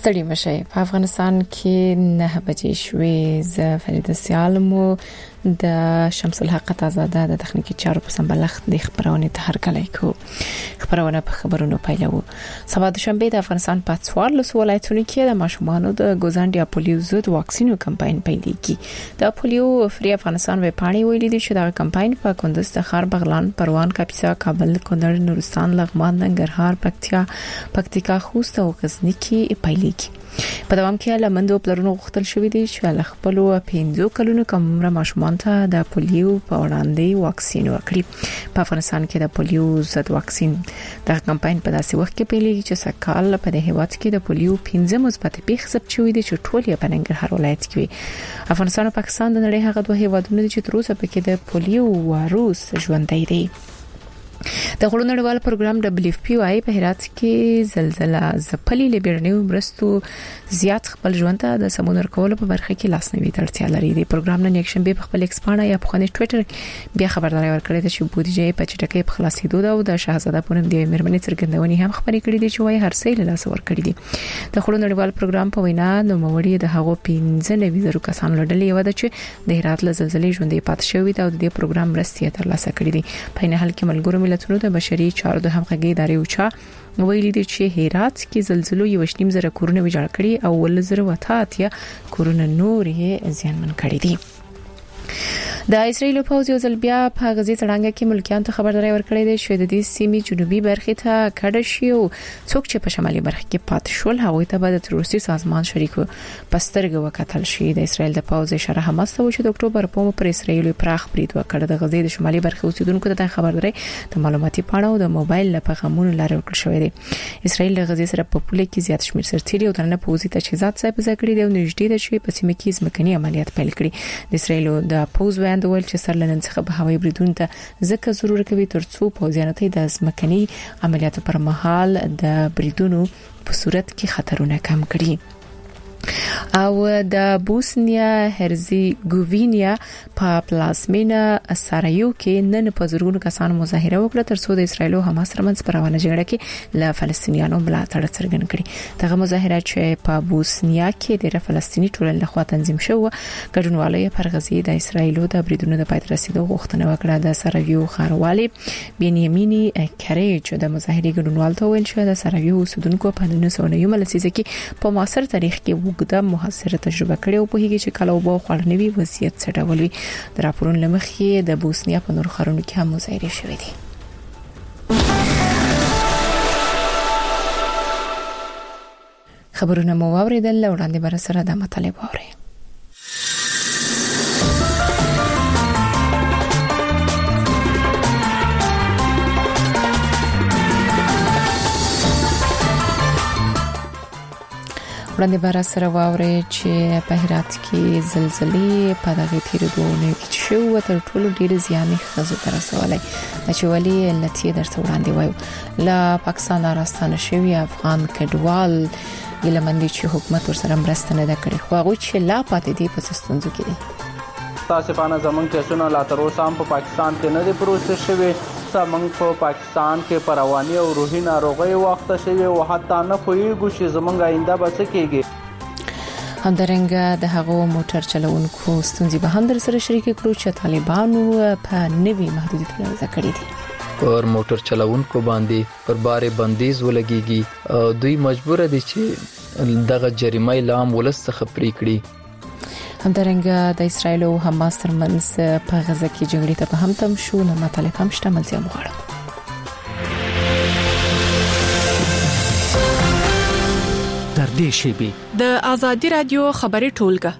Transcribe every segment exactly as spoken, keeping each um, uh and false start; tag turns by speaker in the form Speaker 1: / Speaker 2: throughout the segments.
Speaker 1: ستړي مشي په افغانستان کې نه بجې شوې ز فرید سیالمو د شمس الحق تازاده د تخنیکی چارو په سمبلخت د خبرونه ته هرکلی کو خبرونه په خبرونو پیلو سبا د شنبه د افغانستان په څوارلس ولایتونو کې د ماشومانو د ګوزانډیا پولیو ضد واکسینو کمپاین پیلېږي د پولیو فری افغانستان وې پاڼې ویلي دي چې دا کمپاین په کندز تخار بغلان پروان کاپیسا کابل کونړ نورستان لغمان ننګرهار پکتیا پکتیکا خوست او غزنی کې پیلېږي په دوام کې لمندو پلرونو غوښتل شوې دي چې خپل پنځو کلونو کمره ماشومان ته د پولیو په وړاندې واکسین ورکړي په افغانستان کې د پولیو ضد واکسین د کمپاین په داسې وخت کې پیلېږي چې سکهال په د هیواد کې د پولیو پنځه مثبت پیښې ثبت شوې دي چې ټول یې په ننګرهار ولایت کې افغانستان او پاکستان د نړۍ هغه دوه هیوادونه دي چې تر اوسه پکې د پولیو وایروس ژوندۍ دي د غړو نړیوال پروګرام دبليو اف پی وايي په هرات کې زلزلہ ځپلې لبرنیو مرستو زیات خپل ژوند ته د سمونر کولو په برخه کې لاسنیوي ترڅیا لري د پروګرام نن یک شنبه په خپل ایکسپانه یا په خني ټوئیټر بیا خبرداري ورکړې ده چې بودیجه په چټکۍ په خلاصېدو ده او د شاهزاده پونم دی مرمنې څرګندونې هم خبرې کړې دي چې وايي هر څه له لاس ورکړي دي د غړو نړیوال پروګرام په وینا نو موري د هغو پنځه نوي زره کسانو لړلې و ده چې د هرات له زلزلې ژوندې پات شوې ده او د پروګرام مرستې ترلاسه کړې دي په نه حال کې ملګرو ملتونو د بشري چارو د همغږي ادارې اوچا ویلي دي چې هرات کې زلزلو یو شنیم زره کورونه ویجاړ کړي او ول زره وتاتیا کورونه نور یې زیانمن کړي دي د اسرایل په اوځ یو بیا په غزي څنګه کې ملکیان ته خبرداري ورکړې ده چې د دې سیمې جنوبي برخه ته کډه شي او څوک چې په شمالي برخه کې پات شول هغه ته به د تروریستي سازمان شریکو پسترګ وکټل شي د اسرایل د پوز اشاره حماس ته چې د اکتوبر په مو پر اسرایل پراخ برید وکړ د غزي د شمالي برخه اوسیدونکو ته خبرداري د معلوماتي پاڼو او د موبایل له پیغامونو لاره ورکړل شوې ده اسرایل د غزي سره په پوله کې زیات شمیر سرتیري او درنه پوزي تجهیزات صاحب ذکر دي او نږدې ده چې په سیمه کې ځمکني عملیات پیل کړي د اسرایل د پوز ویاند ول چې سرلنن څخه به هوایي بریدون ته ځکه ضروري کوي ترڅو پوځیانته د ځمکني عملیاتو پر مهال د بریدونو په صورت کې خطرونه کم کړي او د بوسنیا هرزیګوینیا په پلازمینا سارایو کې نن په زرګونو کسانو مظاهره وکړه ترڅو د اسرایل او حماس ترمنځ پر روانه جګړه کې له فلسطینیانو ملاتړ څرګند کړي دغه مظاهره چې په بوسنیا کې د فلسطیني ټولنې لخوا تنظیم شو ګډونوالو پر غزي د اسرایل د بریدونو د پاتې رسیدو غوښتنه وکړه د سارایو خاروالي بنیامینی کریچ د مظاهره ګډونوال ته ویل چې د سارایو اوسیدونکو په نولس سوه نوي لسیزه کې په معاصر تاریخ کې وګړه محاصره تجربه کړې او په هغه چې کله وبو خړنوي وضعیت څه ډول وي د راپورونو لمخې د بوسنیا په نور ښارونو کې هم مظاهره شوې دي خبرونه مو واوریدل وړاندې بر سره د مطالب واوري وړاندې بار سره واوري چې په هرات کې زلزلې په دغه تیرو دوه کې شو تر ټولو ډیر زیان خزو تر رسولای چې ولی لتی درته وړاندې وایو لا پاکستان راستانه شوی افغان کډوال ګلمندي چې حکومت ورسره مرسته نه کړي خو هغه چې لا پاتې دي په ستونزو کې دي
Speaker 2: تاسو په نظم کې څونه لا تر اوسه په پاکستان کې نه دي پروسس شوی زمونږ په پاکستان کې پر رواني او روحي ناروغي وخت شوی او حتی نه پوهیږو چې زمونږ آینده به څه کیږي
Speaker 1: همدارنګه د هغو موټر چلوونکو ستونزې به هم در سره شریک کړو چې طالبانو په نوي محدودیت وضع کړې دي
Speaker 3: پر موټر چلوونکو باندې پر بار بندیز ولګيږي او دوی مجبور دي چې دغه جریمه اعلان ولڅخه پرې کړي
Speaker 1: همدارنګه د اسرایل او حماس ترمنځ په غزه کې جګړې ته په هم تم شو نو مطالب هم شته ملتیا مغواړم
Speaker 4: تر دې شی
Speaker 5: د ازادي رادیو خبري ټولګه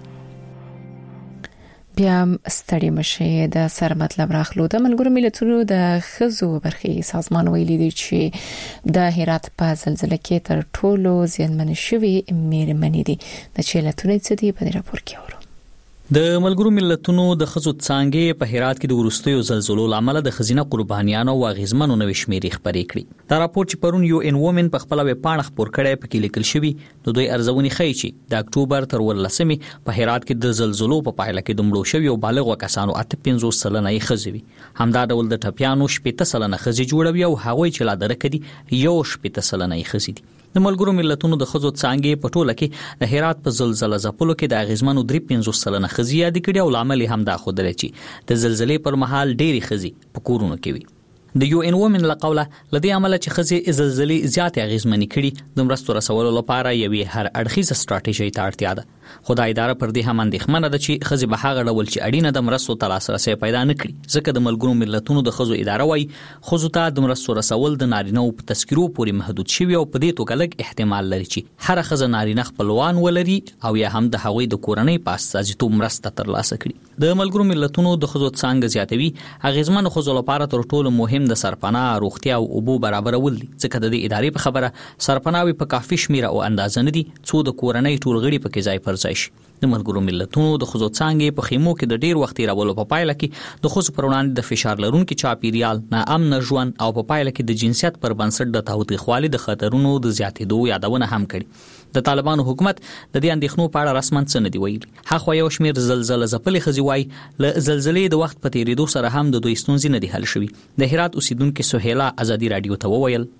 Speaker 1: بیا ستړي مشه د سر مطلب راخلو د ملګرو ملتونو د خزو برخي سازمان ویلي دی چې د هرات په زلزلې کې تر ټولو زیانمن شوی میرمنې دي د چیلتونې څه دی په راپور کې اورو
Speaker 4: د ملګرو ملتونو د خزو څانګې په هرات کې د ورستیو زلزلو لامل د خزینه قربانیانو او غیزمنو نو شمیرې خبرې کړې دا راپور چې پرون یو ان وومن په خپل ویب پاڼه خبر کړی په کې لیکل شوی نو دوی ارزونې ښیي چې د اکتوبر تر ولسمې په هرات کې د زلزلو په پایله کې د مړو شوی او بالغ کسانو اته پنځوس سلنه یې خزوي همدا ډول د ټپیانو شپږ سلنه خزي جوړوي او هغوی چې لا درکدي یو شپږ سلنه یې خزي دي د ملګرو ملتونو د خزو څانګې په ټوله کې د هرات په زلزلې ځپلو کې د اغیزمنو درې پنځوس سلنه خزي یاد کړي او لامل هم دا خوده لري چې د زلزلې پر مهال ډېری خزي په کورونو کې وي. د یو ان وومن لقوله لدی عمل چې خزي زلزلې زیات اغیزمنې کړي د مرستو رسولو لپاره یوې هر اړخیزه ستراتیژي ته اړتیا ده. خدای اداره پر دې هم اندېښمنه ده چې خزي به هغه ډول چې اړینه د مرستو ته لاسرسي پیدا نه کړي ځکه د ملګرو ملتونو د خزو اداره وايي خزو ته د مرستو رسول د نارینه په تذکرو پورې محدود شوی او په دې توګه لږ احتمال لري چې هر خزه نارینه خپلوان ولري او یا هم د هغوی د کورنۍ په اساسیتوب مرسته ترلاسه کړي. د ملګرو ملتونو د خزو څنګه زیاتوي اغیزمن خزو لپاره تر ټولو مهم د سرپناه روغتیا او اوبو برابرول دي ځکه د دې ادارې په خبره سرپناوي په کافي شمیر او اندازه نه دي څو د کورنۍ ټول غړي په کې ځای پر ځای شي. د ملګرو ملتونو د خزو څنګه په خیمو کې د ډیر وخت تیرولو په پایله کې د خزو پر وړاندې د فشار لرونکو چاپیریال نه امن ژوند او په پایله کې د جنسیت پر بنسټ د تاوتریخوالي د خطرونو د زیاتېدو یادونه هم کړي. د طالبانو حکومت د دې اندېښنو په اړه رسماً څه نه دی ویلي. هغه یو شمېر زلزلې ځپلې خزي وای ل زلزلې د وخت په تیریدو سره هم د دوی ستونزې نه دي حل شوي. د هرات اوسیدونکو سهیلا ازادي رادیو ته وویل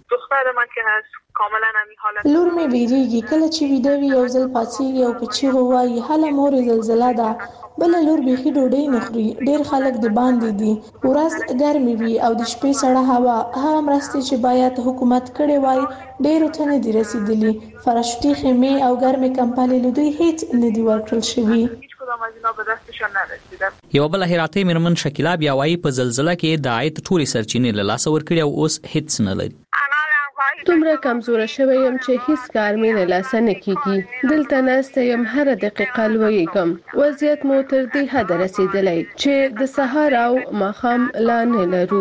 Speaker 6: لور مې بیریږي کله چې ویده وي یو ځل پاتېږي او په چیغو وایي هله مورې زلزله ده بل لور بیخي ډوډۍ نه خوري ډېر خلک د باندې دي ورځ ګرمي وي او د شپې سړه هوا هغه مرستې چې باید حکومت کړي وای ډېرو ته نه دي رسیدلي فراشتي خیمې او ګرمې کمپلې له دوی هیڅ نه دي ورکړل شوي.
Speaker 4: یو بل هراتي مرمن شکیلا بیا وایي په زلزلہ کې د عاید ټولې سرچینې له لاسه ورکړي او اوس هیڅ نه لري.
Speaker 7: دومره کمزوره شوی یم چې هیڅ کار مې نه لاسه نه کیږي دلته ناسته یم هر دقیقه لویږم وضعیت مو تر دې حده رسیدلی چې د سهار او ماښام لا نه لرو.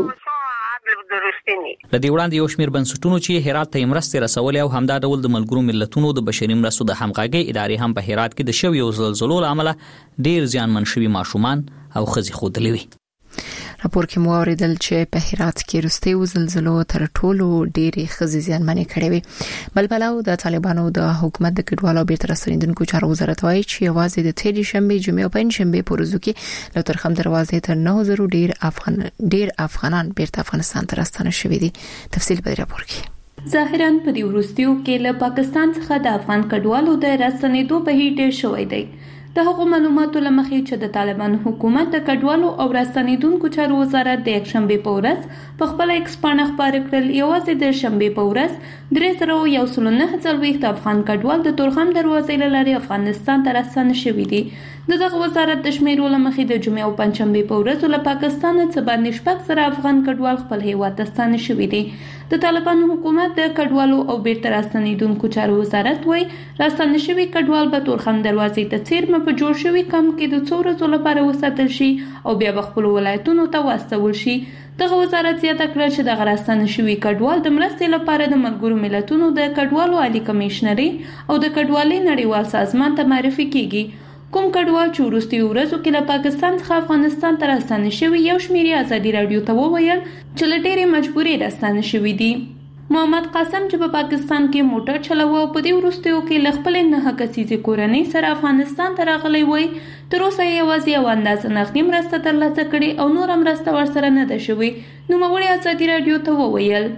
Speaker 4: لدې وړاندې یو شمېر بنسټونو چې هرات ته مرستې رسولې او همدا ډول د ملګرو ملتونو د بشري مرستو د همغږۍ ادارې هم په هرات کې د شویو زلزلو له امله ډېر زیانمن شوي ماشومان او ښځې ښودلې وي.
Speaker 1: راپور کې مو اوریدل چې په هرات کې وروستیو زلزلو تر ټولو ډېری ښځې زیانمنې کړې وي. بل پلو د طالبانو د حکومت د کډوالو بیرته راستنیدونکو چارو وزارت وایي چې یوازې د تېرې شنبې جمعې او پنځشنبې په ورځو کې له ترخم دروازې تر نه زره ډېر افغان ډېر افغانان بیرته افغانستان ته راستنه شوي دي. تفصیل په راپور کې.
Speaker 8: ظاهراً په دې وروستیو کې له پاکستان څخه د افغان کډوالو د راستنېدو بهیر ډېر شوی دی. د هغو معلوماتو لمخې چې د طالبانو حکومت د کډوالو او راستنېدونکو چارو وزارت د یکشنبې په ورځ په خپل ایکس پاڼه خپاره کړل یوازې د شنبې په ورځ درې زره یو سل نه څلوېښت افغان کډوال د تورخم دروازې له لارې افغانستان ته راستنه شوي دي. د دغه وزارت د شمیرو لمخې د جمعې او پنځشنبې په ورځ له پاکستان څخه باندې شپږ زره افغان کډوال خپل هیواد ته ستانه شوي دي. د طالبانو حکومت د کډوالو او بیرته راستنېدونکو چارو وزارت وایي راستنه شوي کډوال به تورخم دروازې ته څیرمه په جوړ شوي کمپ کې د څو ورځو لپاره وساتل شي او بیا به خپلو ولایتونو ته واستول شي. دغه وزارت زیاته کړه چې دغه راستنه شوي کډوال د مرستې لپاره د ملګرو ملتونو د کډوالو عالی کمیشنري او د کډوالۍ نړیوال سازمان ته معرفي کیږي. کوم کډوال چې وروستیو ورځو کې له پاکستان څخه افغانستان ته راستنه شوي یو شمېر ازادي رادیو ته وویل چې له ډېرې مجبورۍ راستنه شوي دي. محمد قاسم چې په پاکستان کې موټر چلاوه او په دې وروستیو کې له خپلې نهه کسیزې کورنۍ سره افغانستان ته راغلی وای تر اوسه یې یوازې یوه اندازه نغدي مرسته ترلاسه کړې او نوره مرسته ورسره نه ده شوې. نوموړي ازادي رادیو ته وویل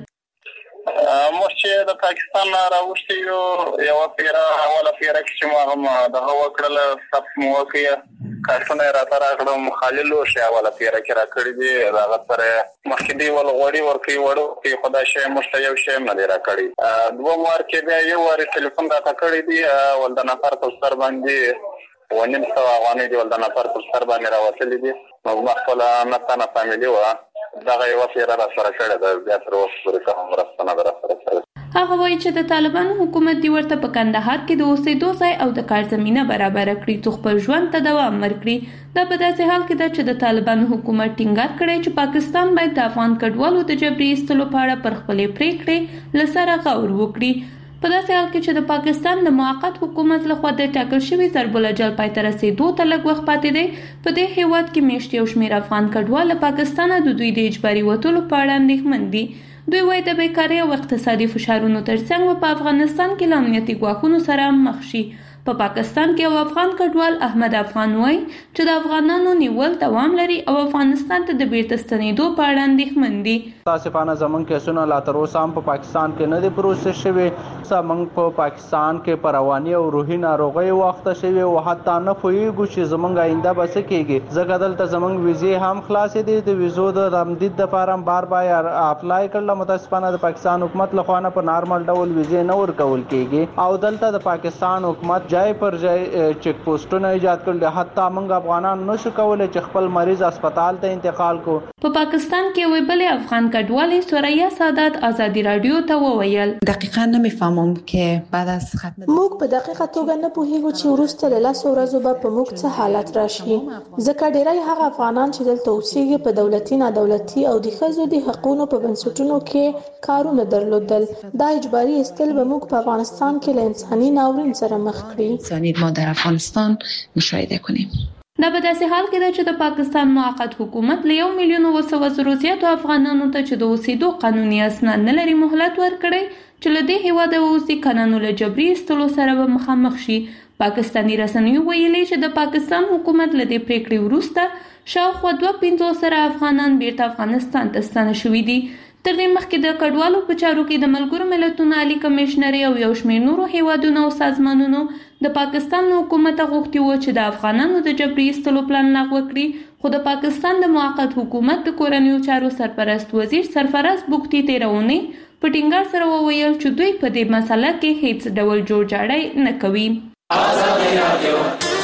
Speaker 9: موږ چې د پاکستان راوښتي یو یوه پیره اوله پیره کې چې ما هم دغه وکړله ثبت مو وکړه کارتونه یې راته راکړه مخالل وشي اوله پیره کې راکړي دي د هغه سره مخکې دی ول غوړي ورکوي وړو کوي خو دا شی موږ ته یو شی هم نه دی راکړی. دوهم وار کې بیا یو وارې ټلیفون راته کړی دی ول د نفر په سر باندې اووه نیم سوه افغانۍ دي ول د نفر په سر باندې راوتلي دي. نو زما خپله نه تنه فامیلي وه دغه یوه پیره راسره کړې ده بیا تر اوسه پورې کومه مرسته نه ده راسره کړې.
Speaker 8: هغه وایي چې د طالبانو حکومت دی ورته په کندهار کې د اوسېدو ځای او د کار زمینه برابره کړي څو خپل ژوند ته دوام ورکړي. دا په داسې حال کې ده چې د طالبانو حکومت ټینګار کړی چې پاکستان باید د افغان کډوالو د جبري ایستلو په اړه پر خپلې پریکړې له سره غور وکړي. په داسې حال کې چې د پاکستان د موقت حکومت لخوا د ټاکل شوي ضرب الاجل پای ته رسېدو ته لږ وخت پاتې دی. په دې هیواد کې میاشت یو شمېر افغان کډوال له پاکستانه د دوی د اجباري وتلو په اړه اندېښمن دي. دوی وایي د بیکارۍ او اقتصادي فشارونو ترڅنګ په افغانستان کې له امنیتي ګواښونو سره مخ شي. په پاکستان کې یو افغان کډوال احمد افغان وایي چې د افغانانو نیول دوام لري او افغانستان ته د بیرته ستنېدو په اړه اندېښمن دي.
Speaker 2: متاسفانه زمونږ کیسونه لا تر اوسه هم په پاکستان کې نه دي پروسس شوي. زمونږ په پاکستان کې په رواني او روحي ناروغۍ واخته شوي او حتی نه پوهیږو چې زمونږ آینده به څه کېږي. ځکه دلته زمونږ ویزې هم خلاصې دي. د ویزو د تمدید دپاره هم بار بار اپلای کړله. متاسفانه د پاکستان حکومت لخوا نه په نارمل ډول ویزې نه ورکول کېږي او دلته د پاکستان حکومت جای پر جای چیک پوسټونه ایجاد کړل. حتی موږ افغانان نشو کولای چې خپل مریض هسپتال ته انتقال کو.
Speaker 8: په پاکستان کې وی بل افغان کډوالې سوریا سادات ازادي رادیو ته وویل
Speaker 10: دقیقاً نمیفهمم که بعد از ختم
Speaker 6: موږ په دقیقه توګه نه پوهیږو چې وروسته له لاسو ورځو به په موږ څه حالت راشي. ځکه ډیری هغه افغانان چې دلته اوسېږي په دولتي نادولتي او د ښځو د حقوقو په بنسټونو کې کارونه درلودل. دا اجباري استل به موږ په افغانستان کې له انساني ناورین سره مخ کړي.
Speaker 10: انساني ما در افغانستان مشاهده کنیم.
Speaker 8: دا په داسې حال کې ده چې د پاکستان موقت حکومت له یو میلیون او سوه زرو زیاتو افغانانو ته چې د اوسېدو قانوني اسناد نه لري مهلت ورکړی چې له دې هیواده ووځي قانونو له جبري ایستلو سره به مخامخ شي. پاکستاني رسنیو ویلي چې د پاکستان حکومت له دې پریکړې وروسته شاوخوا دوه پنځوس زره افغانان بیرته افغانستان ته ستانه شوي دي. تر دې مخکې د کډوالو په چارو کې د ملګرو ملتونو عالی کمشنري او یو شمېر نورو هیوادونو او سازمانونو د پاکستان حکومت غوښتي و چې د افغانانو د جبري ایستلو پلان لغوه کړي. خو د پاکستان د موقت حکومت د کورنیو چارو سرپرست وزیر سرفراز بوختي تیرونی په ټینګار سره وویل چې دوی په دې مسله کې هیڅ ډول جوړجاړی نه کوي. آزادي رادیو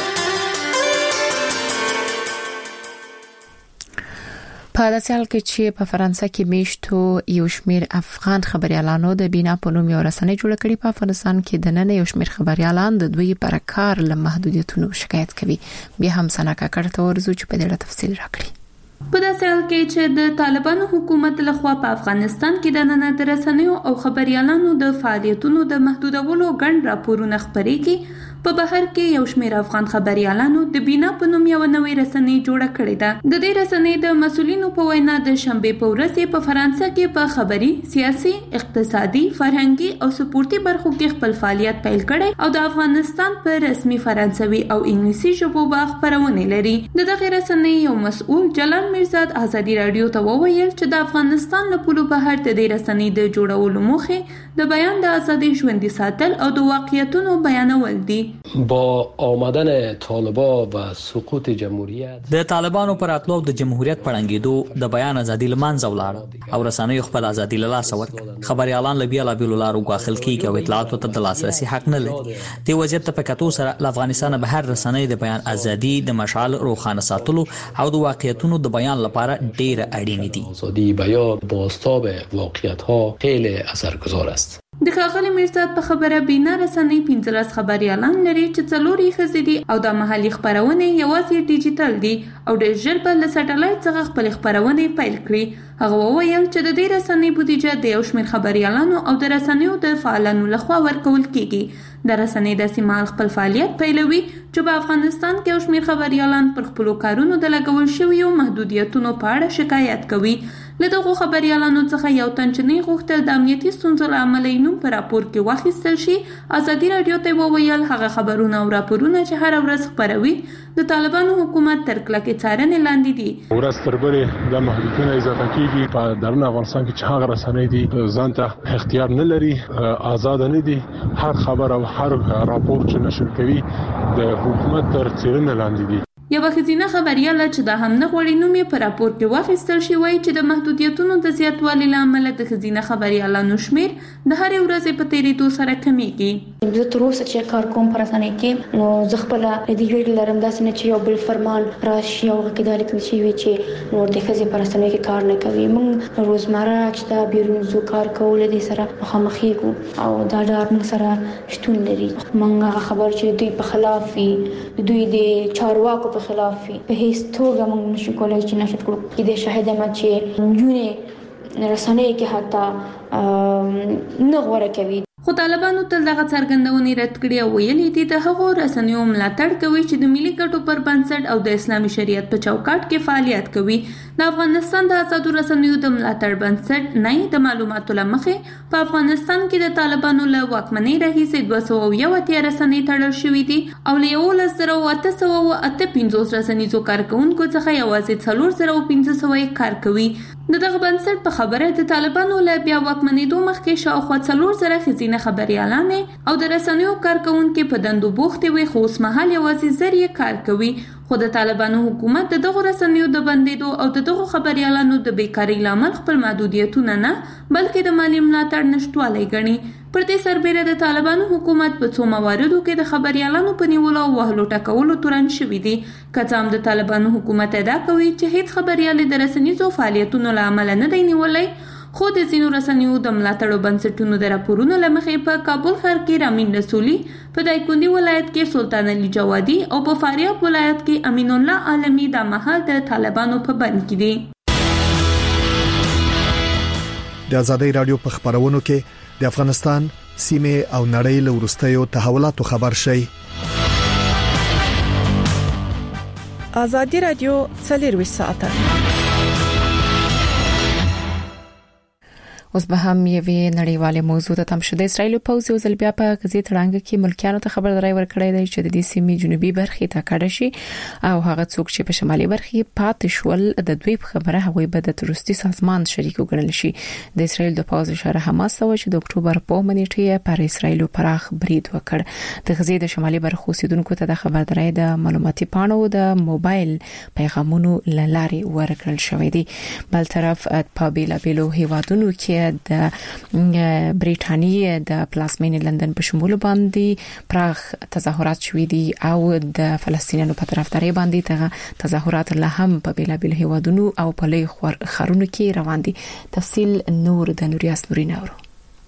Speaker 1: په داسې حال کې چې په فرانسه کې میشتو یو شمېر افغان خبريالانو د بینا په نوم یو رسنۍ جوړه کړې. په افغانستان کې د نن یو شمېر خبريالان د دوی پر کار له محدودیتونو شکایت کوي. بیا هم سناکا کړه ورزو چې په دې اړه تفصیل راکړي.
Speaker 8: په داسې حال کې چې د طالبانو حکومت لخوا په افغانستان کې د نن د رسنیو او خبريالانو د فعالیتونو د محدودولو ګڼ راپورونه خپرېږي. په بهر کې یو شمېر افغان خبريالانو د بینا په نوم یو نوې رسنۍ جوړه کړې ده. د دې رسنۍ د مسؤلینو په وینا د شنبې په ورځ په فرانسه کې په خبري، سیاسي، اقتصادي، فرهنګي او سپورتي برخو کې خپل فعالیت پیل کړي او د افغانستان په رسمي فرانسوي او انګلیسي ژبو به خبرونه لري. د دغه رسنۍ یو مسؤل جلال میرزاد ازادي رادیو ته وویل چې د افغانستان له پولو بهر د دې رسنۍ د جوړولو موخه د بیان د ازادي ژوندۍ ساتل او د واقعیتونو بیانول دي.
Speaker 11: با آمدن طالبا و سقوط جمهوریت
Speaker 4: د طالبانو پر اتلو د جمهوریت پړنګېدو د بیان ازادي لمانځه ولاړ او رسنۍ خپل ازادي له لاسه ورکړه. خبريالان له بیا لا بیل لارو غاخل کیږي او اطلاعاتو ته د لاسرسي حق نه لري. د وضعیت په کتو سره له افغانستان بهر رسنۍ د بیان ازادي د مشعل روخانه ساتلو او د واقعیتونو د بیان لپاره ډېر اړین دي.
Speaker 11: ازادي بیان بازتاب واقعیت‌ها خیلی اثرگذار است.
Speaker 8: د ښاغلي میرزاد په خبره بینا رسنۍ پنځلس خبريالان لري چې څلور یې ښځې دي او د محلي خبرونه یوازې ډیجیټل دي او ډېر ژر به له سټلایټ څخه خپل خبرونه پیل کړي. هغه وویل چې د دې رسنۍ بودیجه د یو شمېر خبريالانو او د رسنیو د فعالانو لخوا ورکول کیږي. د رسنۍ د سیمال خپل فعالیت پیلوي چې په افغانستان کې یو شمېر خبريالان پر خپل کارونو د لګول شویو محدودیتونو په اړه شکایت کوي. له دغو خبريالانو څخه یو تنچنۍ غوښتل د امنیتي ستونزو له امله یې نوم په راپور کې واخیستل شي. ازادي رادیو ته وویل هغه خبرونه او راپورونه چې هر ورځ خپروي د طالبانو حکومت تر کلکې څارنې لاندې دي.
Speaker 12: ورځ تر بلې د محدودیتونه اضافه کیږي. په درون افغانستان کې چې هغه رسنۍ دي ځان ته اختیار نه لري، آزاد نه دي. هر خبر او هر راپور چې نشر کوي د حکومت تر څارنې لاندې دي.
Speaker 8: یوه ښځینه خبریاله چې دا هم نه غواړي نوم یې په راپور کې واخیستل شي وایي چې د محدودیتونو د زیاتوالي له امله د ښځینه خبریالانو شمېر د هرې ورځې په تېرېدو سره کمیږي.
Speaker 13: زه تر اوسه چې کار کوم په رسنۍ کې نو زه خپله د دې ویډیو لرم داسې نه چې یو بل فرمان راشي او هغه کې دا لیکل شوي چې نور د ښځې په رسنیو کې کار نه کوي. موږ روزمره چې دا بیرون ځو کار کوو له دې سره مخامخېږو او دا ډار موږ سره شتون لري. موږ هغه خبر چې دوی په خلاف وي، دوی د چارواکو په خلاف وي، په هیڅ توګه موږ نشو کولی چې نشر کړو. کېدای شاهده یم چې نجونې رسنۍ کې حتی نه غوره کوي.
Speaker 8: خو طالبانو تل دغه څرګندونې رد کړې او ویلي دي د هغو رسنیو ملاتړ کوي چې د ملي ګټو پر بنسټ او د اسلامي شریعت په چوکاټ کې فعالیت کوي. د افغانستان د آزادو رسنیو د ملاتړ بنسټ نه د معلوماتو لمخې په افغانستان کې د طالبانو له واکمنۍ راهیسې دوه سوه یو اتیا رسنۍ تړل شوي دي او له یولس زره اته سوه اته پنځوس رسنیزو کارکونکو څخه یوازې څلور زره پنځه سوه یې کار کوي. د دغه بنسټ په خبره د طالبانو له بیا واکمنېدو مخکې شاوخوا څلور زره ښځینه خبریالانې او د رسنیو کارکونکي په دندو بوختې وي، خو اوس مهال یوازې زر یې کار کوي. خو د طالبانو حکومت د دغو رسنیو د بندېدو او د دغو خبریالانو د بیکارۍ لامل خپل محدودیتونه نه بلکې د مالی ملاتړ نشټوالی ګڼي. پر دې سربیره د طالبانو حکومت په څو مواردو کې د خبریالانو په نیولو او وهلو ټکولو تورن شوي دي. که څه هم د طالبانو حکومت ادعا کوي چې هیڅ خبریال د رسنیزو فعالیتونو له امله نه دی نیولی، خو د ځینو رسنیو د ملاتړو بنسټونو د راپورونو له مخې په کابل ښار کې رامین رسولي، په دایکنډي ولایت کې سلطان علي جوادي او په فاریاب ولایت کې امین الله عالمي دا مهال د طالبانو په بند کې دي.
Speaker 14: د آزادۍ رادیو په خبرونو کې د افغانستان سیمه او نړۍ له ورستیو تحولاتو خبر شي.
Speaker 5: آزادۍ رادیو څلور ساعته
Speaker 1: اوس به هم یوې نړیواله موضوع ته تم شو. د اسرایل پوځ یو ځل بیا په غزې تړانګ کې ملکیانو ته خبرداري ورکړې ده چې د دې سیمې جنوبي برخې ته کډه شي او هغه څوک چې په شمالي برخې پاتې شول د دوی په خبره هغوی به د تروریستي سازمان شریک وګڼل شي. د اسرایل د پوځ اشاره حماس ته و چې د اکتوبر په منېټه پر اسرایل پراخ برید وکړ. د غزې د شمالي برخو اوسیدونکو ته د خبرداري د معلوماتي پاڼو د موبایل پیغامونو لارې ورکړل شوې دي. بل طرف په بیلابیلو هیوادونو کې د بریټانیې د پلازمینې لندن په شمول باندې پراخ تظاهرات شوې دي او د فلسطینیانو په طرفداري باندې ته تظاهرات له هم په بیلابیل هیوادونو او په لوی خارونو کې روان دي. تفصیل نور د نوریاس نورین اورو.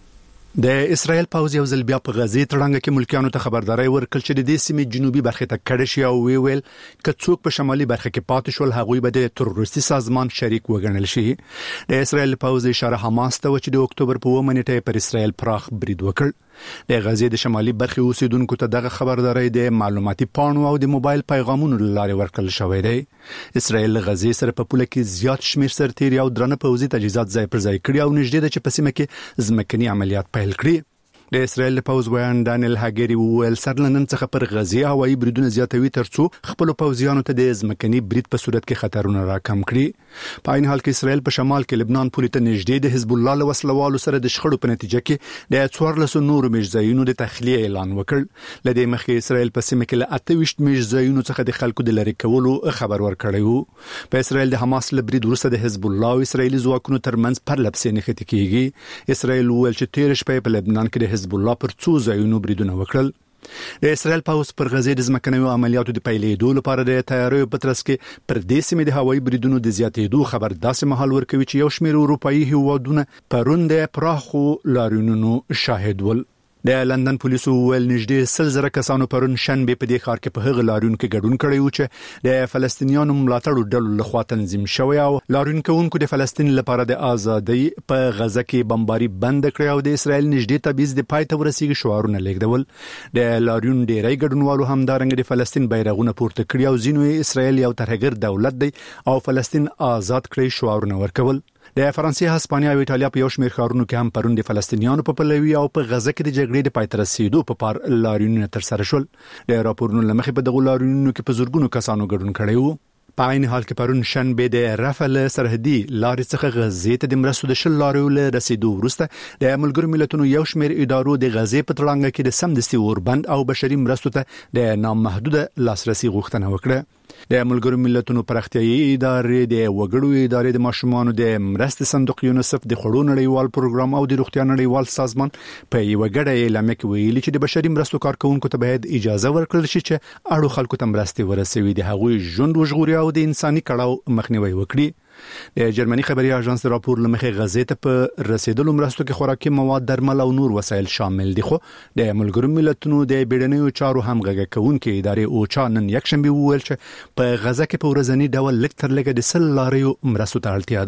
Speaker 15: د اسرایل پوځ یو ځل بیا په غزې تړانګ کې ملکیانو ته خبرداري ورکړل چې د دې سیمې جنوبي برخې ته کډه شي او وی ویل ک څوک په شمالي برخه کې پاتې شول هغوی به د تروریستي سازمان شریک وګڼل شي. د اسرایل پوځ اشاره حماس ته و چې د اکتوبر په اووه منېټه پر اسرایل پراخ برید وکړ. د غزې د شمالي برخې اوسیدونکو ته دغه خبرداري د معلوماتي پاڼو او د موبایل پیغامونو لارې ورکړل شوې ده. اسرایل غزې سره په پوله کې زیات شمیر سرتیري او درنه پوځي تجهیزات ځای پر ځای کړي او نږدې ده چې په سیمه کې ځمکني عملیات پیل کړي. د اسرایل پوځ ویان دانیل هاګری وویل سرلنن څخه پر غزې هوایي بریدونه زیاتوي ترڅو خپل پوځیانو ته د ځمکني برید په صورت کې خطرونه راکم کړي. په عین حال کې اسرایل په شمال کې لبنان پولې ته نږدې د حزب الله له وسلوالو سره د شخړو په نتیجه کې د څوارلس نورو میشځایونو د تخلیه اعلان وکړ. لدې مخکې اسرایل په سیمه کې له اته ویشت میشځایونو څخه د خلکو د لری کولو خبر ورکړی وو. په اسرایل د حماس له برید وروسته د حزب الله او اسرایلی ځواکونو ترمنځ پرلپسې نښتې کیږي. اسرایل وویل چې تیر شپه په لبنان کې د حزب الله پر څو ځایونو بریدونه وکړل. د اسرایل پوځ پر غزې د ځمکنیو عملیاتو د پیلېدو لپاره د تیاریو په ترڅ کې پر دې سیمې د هوایي بریدونو د زیاتېدو خبر داسې مهال ورکوي چې یو شمېر اروپایي هیوادونه پرون د پراخو لاریونونو شاهد ول. د لندن پولیسو ویل نږدې سل زره کسانو پرون شنبه په دې ښار کې په هغه لاریون کې ګډون کړی و چې د فلسطینیانو ملاتړو ډلو لخوا تنظیم شوی او لاریون کوونکو د فلسطین لپاره د ازادۍ په غزه کې بمباري بند کړی او د اسرایل نږدې تبعیض د پای ته ورسیږي شعارونه لیکدول. د لاریون ډیری ګډونوالو همدارنګه د فلسطین بیرغونه پورته کړی او ځینو اسرایل یو ترهګر دولت دی او فلسطین آزاد کړی شعارونه ورکول. د فرانسې، هسپانیا او ایتالیا په یو شمېر ښارونو کې هم پرون د فلسطینیانو په پلوي او په غزه کې د جګړې د پای ته رسیدو په پار لاریونونه ترسره شول. د راپورونو لمخې په دغه لاریونونو کې په زورګونو کسانو ګډون کړی وو. په عین حال کې پرون شنبه د رفح سرحدي لارې څخه غزې ته د مرستو د شل لاریو له رسیدو وروسته د ملګرو ملتونو یو شمېر ادارو د غزې په تړانګ کې د سمدستي اوربند او بشري مرستو ته د نامحدود لاسرسي غوښتنه وکړه. د ملګرو ملتونو پراختیایي ادارې د وګړو ادارې د ماشومانو د مرستې صندوق یونیسف د خړو نړیوال پروګرام او د روغتیا نړیوال سازمان په یو غړې اعلامیه کې ویلي چې د بشري مرستو کارکونکو ته باید اجازه ورکړل شي چې اړو خلکو ته مرستې ورسوي د هغوی ژوند وژغوري او د انساني کړهو مخنیوي وکړي. د جرمني خبري اژانس راپور لمخې غزې ته په رسیدلو مرستو کې خوراکي مواد، درمل او نور وسایل شامل دي. خو د ملګرو ملتونو د بیړنیو چارو همغږي کوونکې ادارې اوچا نن یکشنبه وویل چې په غزه کې په ورځنی ډول لږ تر لږه د سل لاریو مرستو ته اړتیا ده.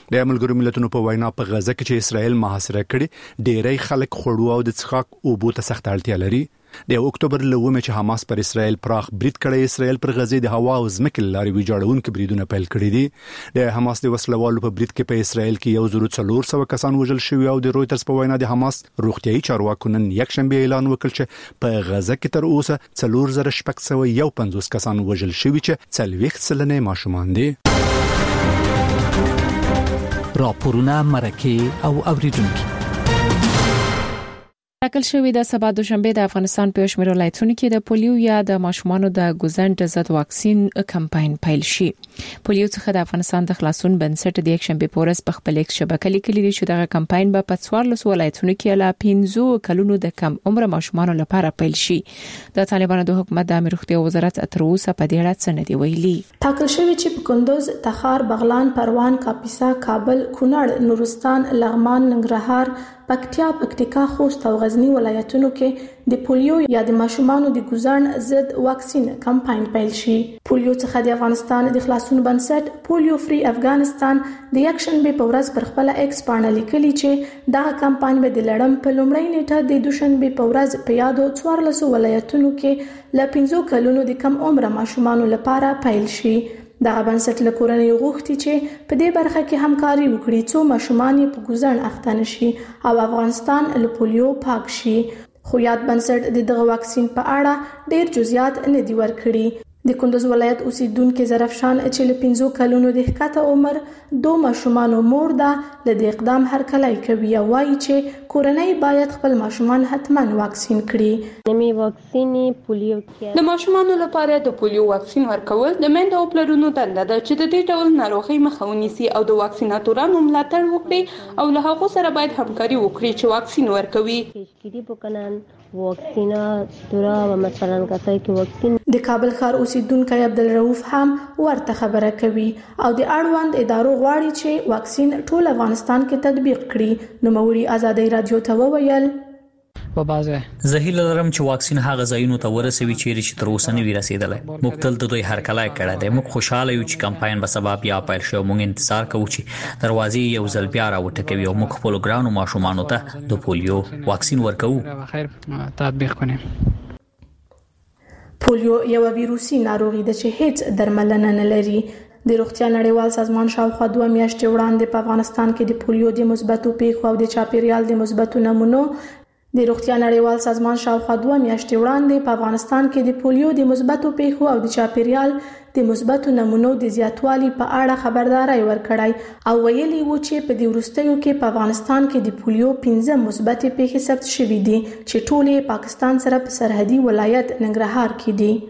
Speaker 15: د ملګرو ملتونو په وینا په غزه کې چې اسرائیل محاصره کړي ډېری خلک خوړو او د څښاک اوبو ته سخت اړتیا لري. د اکتوبر لومه چې حماس پر اسرائیل پراخ برید کړی، اسرائیل پر غزه د هوا او ځمکې لارې ویجاړونکو بریدونه پیل کړي دي. د حماس د وسلوالو په برید کې په اسرائیل کې یو زر څلور سوه کسان وژل شوي او د رويټرز په وینا د حماس روغتيایي چارواکو نن یکشنبه اعلان وکړ چې په غزه کې تر اوسه څلور زره شپږ سوه یو پنځوس کسان وژل شوي چې څلوېښت سلنه ماشومان دي.
Speaker 16: راپورونه مرکه او اوریدونکو
Speaker 1: ټاکل شوی د سبا دوشنبه د افغانستان په شمېر ولایتونو کې د پولیو یا د ماشومانو د ګوزنټ ضد واکسین کمپاین پیل شي. پولیو څخه د افغانستان د خلاصون بنسټ د یک شنبه پورس په خپل ایکس شبکې لیکلي چې دغه کمپاین به په څوارلس ولایتونو کې لا پنځه کلونو د کم عمر ماشومانو لپاره پیل شي. د طالبانو د حکومت د امیر روغتیا وزارت تر اوسه په دې اړه څه نه دی ویلي.
Speaker 6: ټاکل شوی چې په کندوز، تخار، بغلان، پروان، کاپیسا، کابل، کونړ، نورستان، لغمان، ننګرهار، پکتیا، پکتیکا، خوست او غزنی ولایتونو کې د پولیو یا د ماشومانو د ګوزن ضد واکسین کمپاین پیل شي. پولیو څخه د افغانستان د خلاصون بنسټ پولیو فری افغانستان د یک شنبه په ورځ پر خپل ایکس باندې لیکلي چې دا کمپاین به د لړم په لومړۍ نیټه د دوشنبه په ورځ په یادو څوارلس ولایتونو کې ل پنځه کلونو د کم عمر ماشومانو لپاره پیل شي. دا بنسټ له کورنۍ غوښتي چې په دې برخه کې همکاري وکړي څو ماشومان په ګوزن اخته نشي او افغانستان له پولیو پاک شي. خو یاد بنسټ د دغه واکسین په اړه ډېر جزئیات نه دی ورکړي. د کندوز ولایت اوسیدونکو زرفشان چې له پنځه کلونو د ښکته عمر دوه ماشومان مور ده له دې اقدام هرکلی کوي او وایي چې کورنۍ باید خپل ماشومان حتما واکسین کړي.
Speaker 17: نمی واکسینې پولیو کې
Speaker 18: د ماشومانو لپاره د پولیو واکسین ورکول د میندو او پلرونو دنده ده چې د دې ډول ناروغي مخه ونیسي او د واکسیناتورانو ملاتړ وکړي او له هغو سره باید همکاري وکړي چې واکسین ورکوي.
Speaker 17: کېدی بکنن واکسینا تورا و مثلا کسای کې واکسین
Speaker 6: د کابل ښار اوسیدونکو عبدالرؤف هم ورته خبره کوي او د اړوند ادارو غواړي چې واکسین ټول افغانستان کې تطبیق کړي. نو موري ازادي رادیو ته وویل
Speaker 4: په بازه زهیل لرم چې واکسین هغه ځایونو ته ورسوي چې تر اوسه نه وی رسیدلی. موږ تل د دوی هرکلی کړی دی. موږ خوشاله یو چې کمپاین به سبا بیا پیل شي. موږ انتظار کوو چې دروازې یو ځل بیا راوټکوي او موږ خپل ګرانو ماشومانو ته د پولیو واکسین ورکوو.
Speaker 19: خیر تطبیق کړو.
Speaker 6: پولیو یو ویروسي ناروغي ده چې هیڅ درملنه نه لري. د روغتیا نړیوال سازمان شاوخوا دوه میاشتې وړاندې په افغانستان کې د پولیو د مثبتو پیښو او د چاپیریال د مثبتو نمونو د روغتیا نړیوال سازمان شاوخوا دوه میاشتې وړاندې په افغانستان کې د پولیو د مثبتو پیښو او د چاپیریال د مثبتو نمونو د زیاتوالي په اړه خبرداري ورکړای او ویلي و چې په دې وروستیو کې په افغانستان کې د پولیو پنځه مثبت پیښې ثبت شوې دي چې ټولې پاکستان سره په سرحدي ولایت ننګرهار کې دي.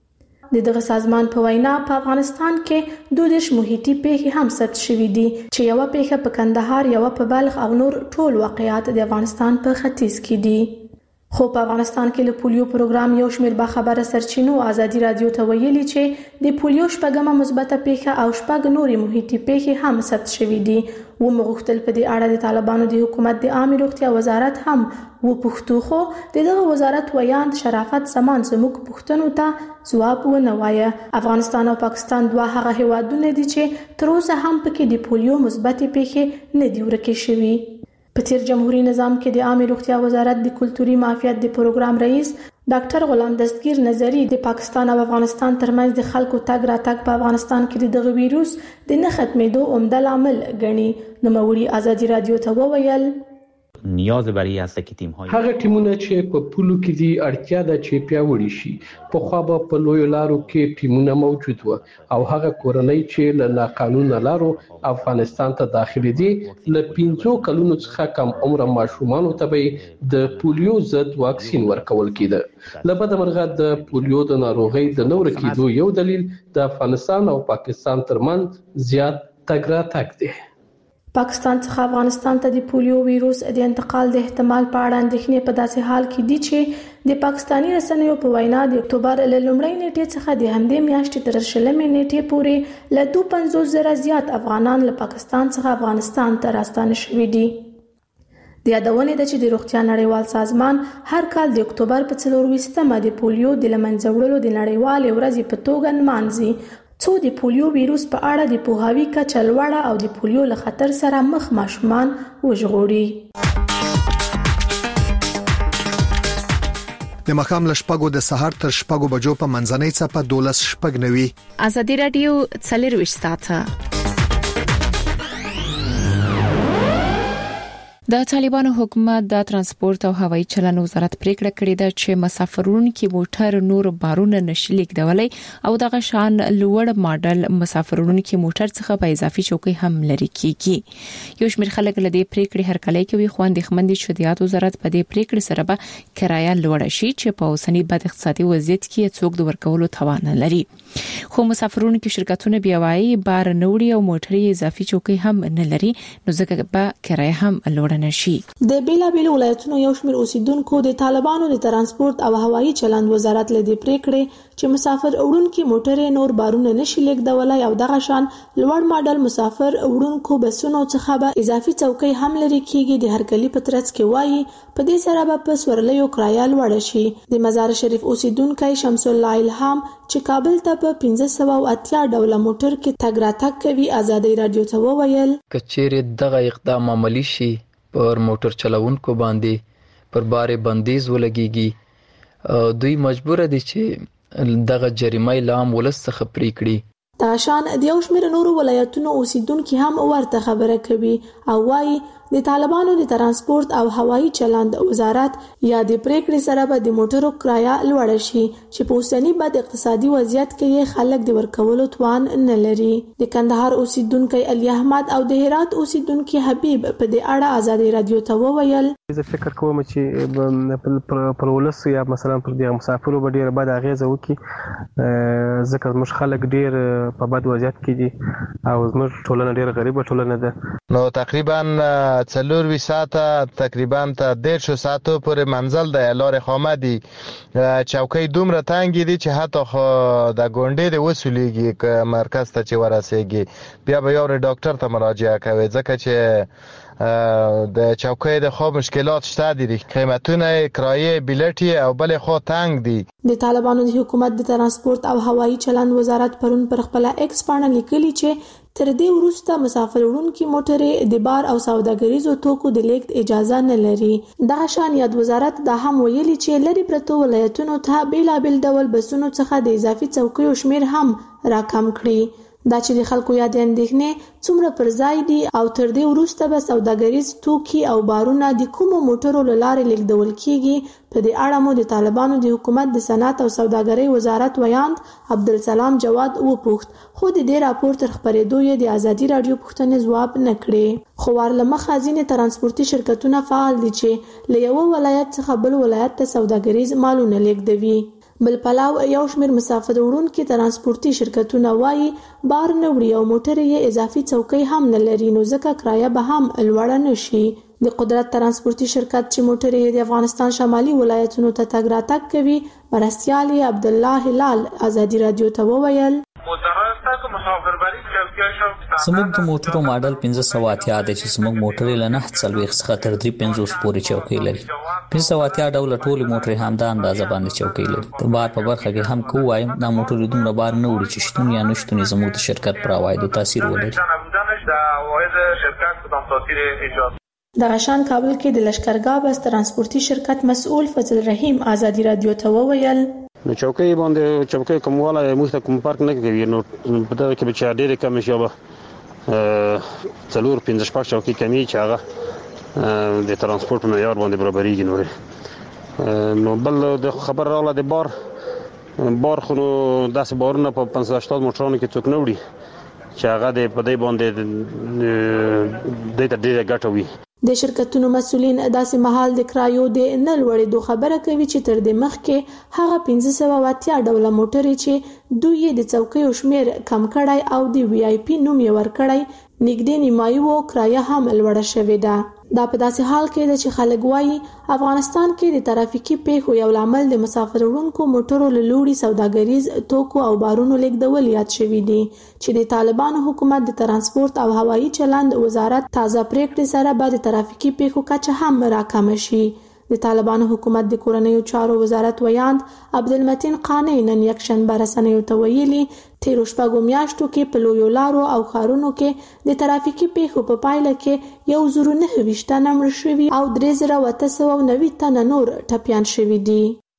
Speaker 6: د دغه سازمان په وینا په افغانستان کې دوه دیش محیطي پیښې هم ثبت شوې دي چې یو پیښه په کندهار، یو په بلخ او نور ټول واقعیات د افغانستان په ختیځ کې دي. خو په افغانستان کې له پولیو پروګرام یو شمېر با خبره سرچینو ازادي رادیو ته ویلي چې د پولیو شپږمه مثبته پیښه او شپږ نورې محیطي پیښې هم ثبت شوې دي. و مغختل په دې اړه د طالبانو د حکومت د عامه روغتیا وزارت هم و پښتو خو دغه وزارت ویاند شرافت سامان زموږ پښتنو ته ځواب ونه وایي. افغانستان او پاکستان دوه هغه هیوادونه دي چې تر اوسه هم پکې د پولیو مثبت پیښې نه دی ورکې شوي. په تیر جمهوریت نظام کې د عامه روغتیا وزارت د کلتوري معافیت د پروګرام رئیس ډاکټر غلام دستگیر نظری د پاکستان او افغانستان ترمنځ د خلکو تګ راتګ په افغانستان کې د دغه ویروس د نه ختمېدو عمده لامل ګڼي. نو موري ازادي رادیو ته وویل
Speaker 20: نیاز برای است که تیم های
Speaker 21: هغه ټیمونه چې په پولو کې دي اړتیا ده چې پیاوړي شي. په خو به په لوی لارو کې ټیمونه موجود و او هغه کورنۍ چې له ناقانونه لارو افغانستان ته داخلي دي له پنځو کلونو څخه کم عمر ماشومان ته د پولیو ضد واکسین ورکول کېده. لبد مرغه د پولیو د ناروغي د نور کېدو یو دلیل د افغانستان او پاکستان ترمنځ زیات تګ راتګ دی.
Speaker 6: پاکستان څخه افغانستان ته د پولیو ویروس د انتقال د احتمال په اړه اندېښنې په داسې حال کې دي چې د پاکستانی رسنیو په وینا د اکتوبر له لومړۍ نیټې څخه د همدې میاشتې تر شلمې نیټې پورې له دوه پنځوس زره زیات افغانان له پاکستان څخه افغانستان ته راستانه شوي دي. د یادونې ده چې د روغتیا نړیوال سازمان هر کال د اکتوبر په څلور ویشتمه د پولیو د له منځه وړلو د نړیوالې ورځې په توګه نمانځي، څو د پولیو ویروس په اړه د پوهاوي کچه لوړه او د پولیو له خطر سره مخ ماشومان وژغوري.
Speaker 14: د مخام لشپګو د سحر تر شپګو بجو په منځنۍ څپه دولس شپګ نوي.
Speaker 1: ازادي رادیو څلرويشت ساعته. د طالبانو حکومت د ترانسپورت او هوایي چلند وزارت پریکړه کړې ده چې مسافرونکو موټر نور بارونه نشي لیکدولای او دغه شان لوړ ماډل مسافرونکو موټر څخه په اضافي چوکۍ هم لري کیږي. یو شمېر خلک له دې پریکړې هرکلی کوي، خو اندېښمن دي چې د وزارت په دې پریکړې سره به کرایه لوړه شي چې په اوسنی بد اقتصادي وضعیت کې څوک د ورکولو توان نه لري. خو مسافرونکو شرکتونه بیا وايي بار نوړي او موټر اضافي چوکۍ هم نه لري، نو ځکه به کرایه هم لوړه نشي.
Speaker 6: د بیلابیل ولایتونو یو شمېر اوسیدونکو د طالبانو د ترانسپورت او هوایي چلند وزارت لدی پریکړې چې مسافر وړونکو موټر نور بارونه نشي لیکدولای او دغه شان لوړ ماډل مسافر وړونکو بسونو څخه به اضافي چوکۍ هم لري کیږي. د هرکلی په ترڅ کې وایي په دې سره به په سورلیو کرایه لوړ شي. د مزار شریف اوسیدونکو شمس الله الهام چې کابل ته په پنځه سوه اتیا ډوله موټر کې تګ راتګ کوي ازادي رادیو ته وویل
Speaker 3: کچېره دغه اقدام عملی شي پر موټر چلوونکو باندې پر بار بندیز ولګيږي، دوی مجبور دي چې دغه جریمه اعلان ولڅخه پرې کړي.
Speaker 6: تاشان د یو شمېر نورو ولایتونو اوسیدونکو هم ورته خبره کوي او وايي د طالبانو د ترانسپورت او هوایي چلند وزارت یا د پریکړې سره به د موټرو کرایه لوړ شي چې په اوسنی بد اقتصادي وضعیت کې خلک د ورکولو توان نه لري. د کندهار اوسیدونکو علي احمد او د هرات اوسیدونکو حبیب په دې اړه ازادي رادیو ته وویل
Speaker 22: زه فکر کوم چې پر ولس یا مثلا پر د مسافرو به ډیر بد اغیزه وکړي، ځکه موږ خلک ډیر په بد وضعیت کې دي او موږ ټولنه ډیر غریبه ټولنه ده.
Speaker 23: نو تقریبا څلور ساعته تقریبا ته ډېر شو ساعتو پورې منزل د لارې خامه دي، چوکۍ دومره تنګې دي چې حتی خو د ګونډې د وسولېږي که مرکز ته چې ورسېږي بیا به یو ډاکټر ته مراجعه کوي، ځکه چې د چوکۍ د خو مشکلات شته دي، قیمتونه کرایه بلیټ او بلې خو تنګ دي.
Speaker 6: د طالبانو د حکومت د ترانسپورت او هوایي چلند وزارت پرون پر خپل ایکس باندې لیکلي چې تر دې وروسته مسافر وړونکو موټرې د بار او سوداګریزو توکو د لیږد اجازه نه لري. دغه شان یاد وزارت دا هم ویلي چې لري پرتو ولایتونو ته بیلابیل ډول بسونو څخه د اضافي چوکیو شمیر هم راکم کړي. دا چې د خلکو یاد اندېښنې څومره پر ځای دي او تر دې وروسته به سوداګریز توکي او بارونه د کومو موټرو لارې لیږدول کیږي، په دې اړه مو د طالبانو د حکومت د صنعت او سوداګرۍ وزارت ویاند عبدالسلام جواد وپوښت، خو د دې راپور تر خبرېدو یې د ازادي رادیو پوښتنې ځواب نه کړې. خو ورلمخه ځینې ترانسپورتي شرکتونه فعال دي چې له یو ولایت څخه بل ولایت ته سوداګریز مالونه لیږدوي. بل پلاو یو شمېر مسافر وړونکو ترانسپورتي شرکتونه وایي بار نه وړي او موټر یې اضافي چوکۍ هم نه لري، نو ځکه کرایه به هم لوړه نشي. د قدرت ترانسپورتي شرکت چې موټر یې د افغانستان شمالي ولایتونو ته تګ راتګ کوي مرستیال عبد الله هلال ازادي رادیو ته وویل
Speaker 4: زموږ د موټرو ماډل پنځه سوه اتیا دی چې زموږ موټر له نه څلوېښت څخه تر درې پنځوس پورې چوکۍ لري. پنځه سوه اتیا ډوله ټولې موټرې همدا اندازه باندې چوکۍ لري. د بار په برخه کې هم کو وایم دا موټر دومره بار نه وړي چې شتون یا نشتون زموږ د شرکت پر عوایدو تاثیر ولري.
Speaker 6: د غشان کابل کې د لشکرګاه بس ترانسپورتي شرکت مسؤل فضل رحیم ازادي رادیو ته وویل
Speaker 24: نو چوکۍ باندې چوکۍ کومواله موږ ته کوم فرق نه کوي، نو په دغه کې به چې ډېرې کمې شي به څلور پنځه شپږ چوکۍ کمې چې هغه د ترانسپورت په معیار باندې برابرېږي. نورې نو بل د خبر راغله د بار بار خو نو داسې بارونه په پنځه شپږ موټرانو کې څوک نه وړي چې هغه د په دې باندې د ته ډېره ګټه وي.
Speaker 6: د شرکتونو مسؤلین داسې مهال د کرایو د نه لوړېدو خبره کوي چې تر دې مخکې هغه پنځه سوه اتیا ډوله موټرې چې دوی د چوکیو شمیر کم کړی او د وی آی پی نوم یې ورکړی، نږدې نیمایي و کرایه هم لوړه شوې ده. دا په داسې حال کې ده چې خلک وایي افغانستان کې د ترافیکي پیښو یو لامل د مسافر وړونکو موټرو له لوري سوداګریز توکو او بارونو لیږدول یاد شوي دي چې د طالبانو حکومت د ترانسپورت او هوایي چلند وزارت تازه پریکړې سره به د ترافیکي پیښو کچه هم راکمه شي. د طالبانو حکومت د کورنیو چارو وزارت ویاند عبدالمتین قانی نن یکشنبه رسنیو ته ویلي تیرو شپږو میاشتو کې په لویو لارو او ښارونو کې د ترافیکي پیښو په پایله کې یو زر نهه ویشت تنه مړه شوي او درې زره اته سوه نوي تنه نور ټپیان شوي دي.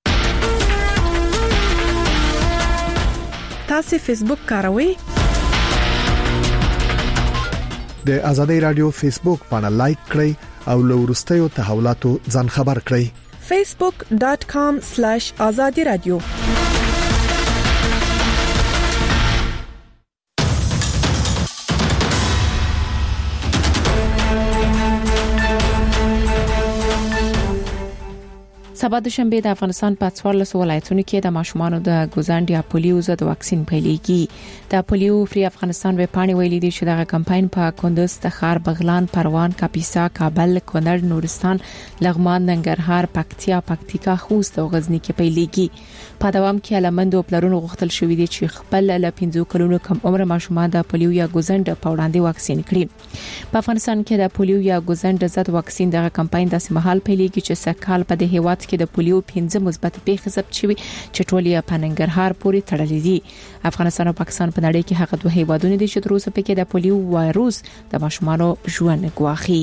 Speaker 5: تاسو فیسبوک کاروئ؟
Speaker 14: د آزادۍ رادیو فیسبوک باندې لایک کړئ او له وروستیو تحولاتو ځان خبر کړئ.
Speaker 5: facebook dot com slash azadi radio.
Speaker 1: سبا د شنبه د افغانستان په څوارلس ولایتونو کې د ماشومانو د ګوزانډیا پولیو ضد واکسین پیلېږي. د پولیو فری افغانستان وې پاڼې ویلي دي چې دغه کمپاین په کندوز، تخار، بغلان، پروان، کاپیسا، کابل، کونړ، نورستان، لغمان، ننګرهار، پکتیا، پکتیکا، خوست او غزنی کې پیلېږي. په دوام کې علمند او پلرونو غوښتل شوې دي چې خپل ل پنځو کلونو کم عمر ماشومان د پولیو یا ګوزانډ په وړاندې واکسین کړي. په افغانستان کې د پولیو یا ګوزانډ ضد واکسین دغه کمپاین د سمحال پیلېږي چې سکهال په د هیواد کې د پولیو پنځه مثبت پیښې ثبت شوي چې ټول یې په ننګرهار پورې تړلې دي. افغانستان او پاکستان په نړۍ کې هغه دوه هیوادونه دي چې تر اوسه پکې د پولیو وایروس د ماشومانو ژوند ګواخي.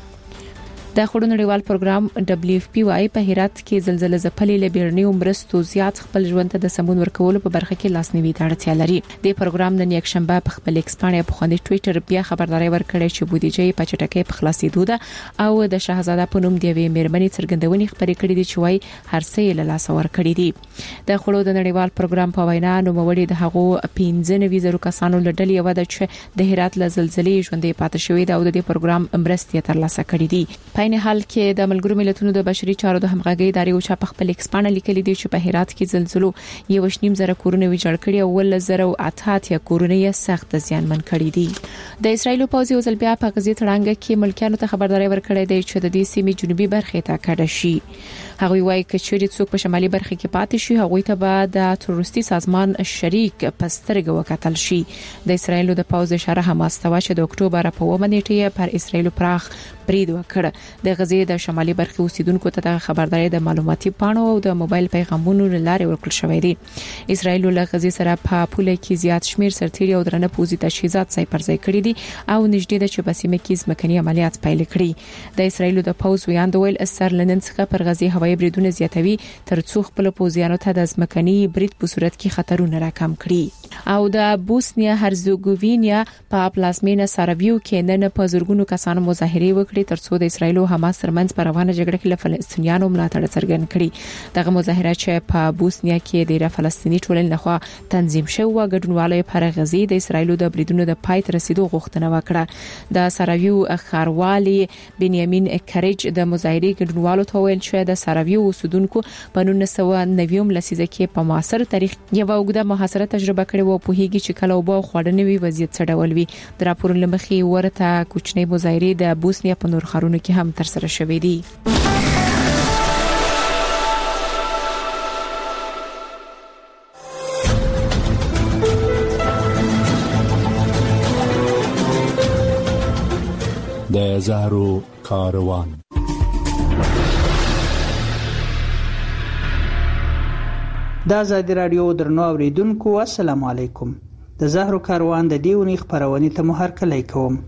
Speaker 1: د خړو نړیوال پروګرام دبليو اف پی وايي په هرات کې زلزلې ځپلې لبیرنیو مرستو زیات خپل ژوند ته د سمون ورکولو په برخه کې لاسنیوي ته اړتیا لري. د پروګرام د یک شنبه په خپل ایکسپانډ په خوندې ټوئیټر بیا خبرداري ورکړې چې بودیجه په چټکۍ په خلاصېدو ده او د شاهزاده په نوم دی وی مېرمنې څرګندونې خبرې کړې دي چې وايي هر څه یې له لاس ور کړی دي. د خړو د نړیوال پروګرام په وینا نو موري د هغو پنځه نوي زره کسانو لړل یو د چې د هرات له زلزلې ژوندې پاتې شوې ده او د پروګرام مرستې ترلاسه کړې دي. په نه حال کې د ملګرو ملتونو د بشري چارو د همغږي ادارې او چا په خپل ایکسپانډ لیکلي دي چې په هرات کې زلزلو یو شنیم زره کورونه ویجاړ کړي او ول زره او اتحاد یا کورونه یې سخت زیانمن کړي دي. د اسرایل پوځي او ځل بیا په غزي تړانګه کې ملکانو ته خبرداري ورکړې ده چې د دې سیمې جنوبي برخې ته کډه شي. هغه وایي چې چیرې څوک په شمالي برخه کې پاتې شي هغه ته به د تروریستي سازمان شریک پسترګ وکتل شي. د اسرایل د پوځ اشاره حماس ته چې د اکتوبر په اوومه نیټه پر اسرایل پراخ برید وکړ. د غزي د شمالي برخه اوسیدونکو ته د خبرداري د معلوماتي پاڼو او د موبایل پیغامونو لارې ورکړل شوې دي. اسرایل له غزي سره په پوله کې زیات شمیر سرتیري او درنه پوزي تجهیزات ځای پر ځای کړی دي او نږدې د چبسیمه کې ځمکني عملیات پیل کړي. د اسرایل د پوز ویاند ویل اثر لنن څخه پر غزي هوایي بریدونه زیاتوي تر څو خپل پوزیانو ته د ځمکني برید په صورت کې خطرونه راکم کړي. او د بوسنیا هرزګوینیا په پلازمینه ساراویو کې نن په زورګونو کسانو مظاهره وکړي تر څو د اسرایل او حماس ترمنځ پر روانه جګړه کې فلسطینیانو ملاتړ څرګند کړي. دغه مظاهره چې په بوسنیا کې د فلسطینی ټولنې لخوا تنظیم شوه ګډونوالو پر غزي د اسرایل د بریدونو د پای ته رسیدو غوښتنه وکړه. د ساراویو خاروالي بنیامین کریج د مظاهره ګډونوالو ته ویل چې د ساراویو اوسیدونکو په نولس سوه نوي لسیزه کې په معاصر تاریخ یو اوږده محاصره تجربه کړې و په هیګي چې کله وبو خوړنوي وضعیت څه ډول وي. د راپور لمخې ورته کوچنی مظاهره د بوسنیا په نور ښارونو کې هم تر سره شوې دي.
Speaker 15: د زهرو کاروان
Speaker 2: د آزادي رادیو درنو اوریدونکو السلام علیکم. د زهرو کاروان د دیونی خبرونه ته مو هرکلی کوم.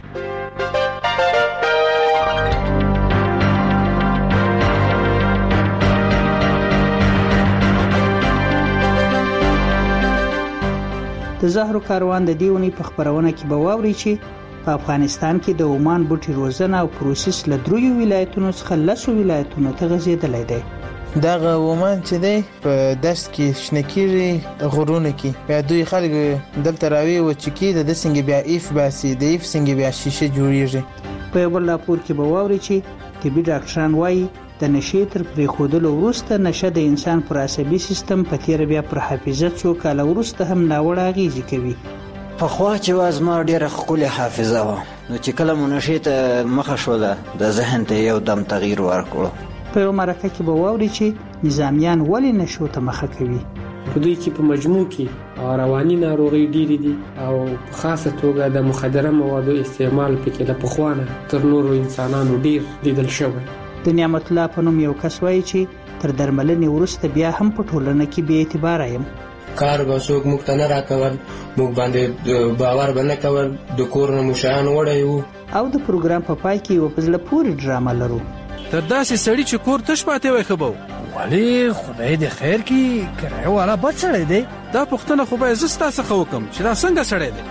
Speaker 2: د زهرو کاروان د دیونی په خبرونه کې به واوري چې په افغانستان کې د عمان بوټي روزنه او پروسس له دریو ولایتونو څخه لسو ولایتونو ته غځېدلې ده.
Speaker 7: دغه عمان چې دی په دشت کې شنکيري غرونه کې بیا دوی خلک دلته راوي و چې کې د څنګه بیا ایف باسي د ایف څنګه بیا شیشه جوړیږي.
Speaker 2: په بل راپور کې به واوري چې طبي ډاکټران وایي د نشې تر پریښودلو وروسته نشه د انسان پر عصبي سیستم په تیر بیا پر حافظه څو کال وروسته هم ناوړه اغیزه کوي.
Speaker 9: په خوا چې وازما ډیره خپل حافظه و نو چې کله مونږ نشې ته مخه شوله د ذهن ته یو دم تغییر ورکړو.
Speaker 2: په مرکه کې به واوري چې نظامیان ولې نشو ته مخه کوي.
Speaker 21: په دوی کې په مجموع کې رواني ناروغي ډېرې دي او په خاصه توګه د مخدره موادو استعمال پکې له پخوانه تر نورو انسانانو ډېر لیدل شوی.
Speaker 2: د نعمت الله په نوم یو کس وایي چې تر درملنې وروسته بیا هم په ټولنه کې بې اعتباره یم.
Speaker 10: کار به څوک موږ ته نه راکول، موږ باندې باور به نه کول، د کور نه مو شیان وړی وو.
Speaker 2: او د پروګرام په پای کې یوه په زړه پورې ډرامه لرو.
Speaker 11: تر داسې سړي چې کور تش پاتې وای ښه به و. ولې خدای دې خیر کړي، کرایه والا بد سړی دی. دا پوښتنه خو باید زه ستا څخه وکړم چې دا څنګه سړی دی.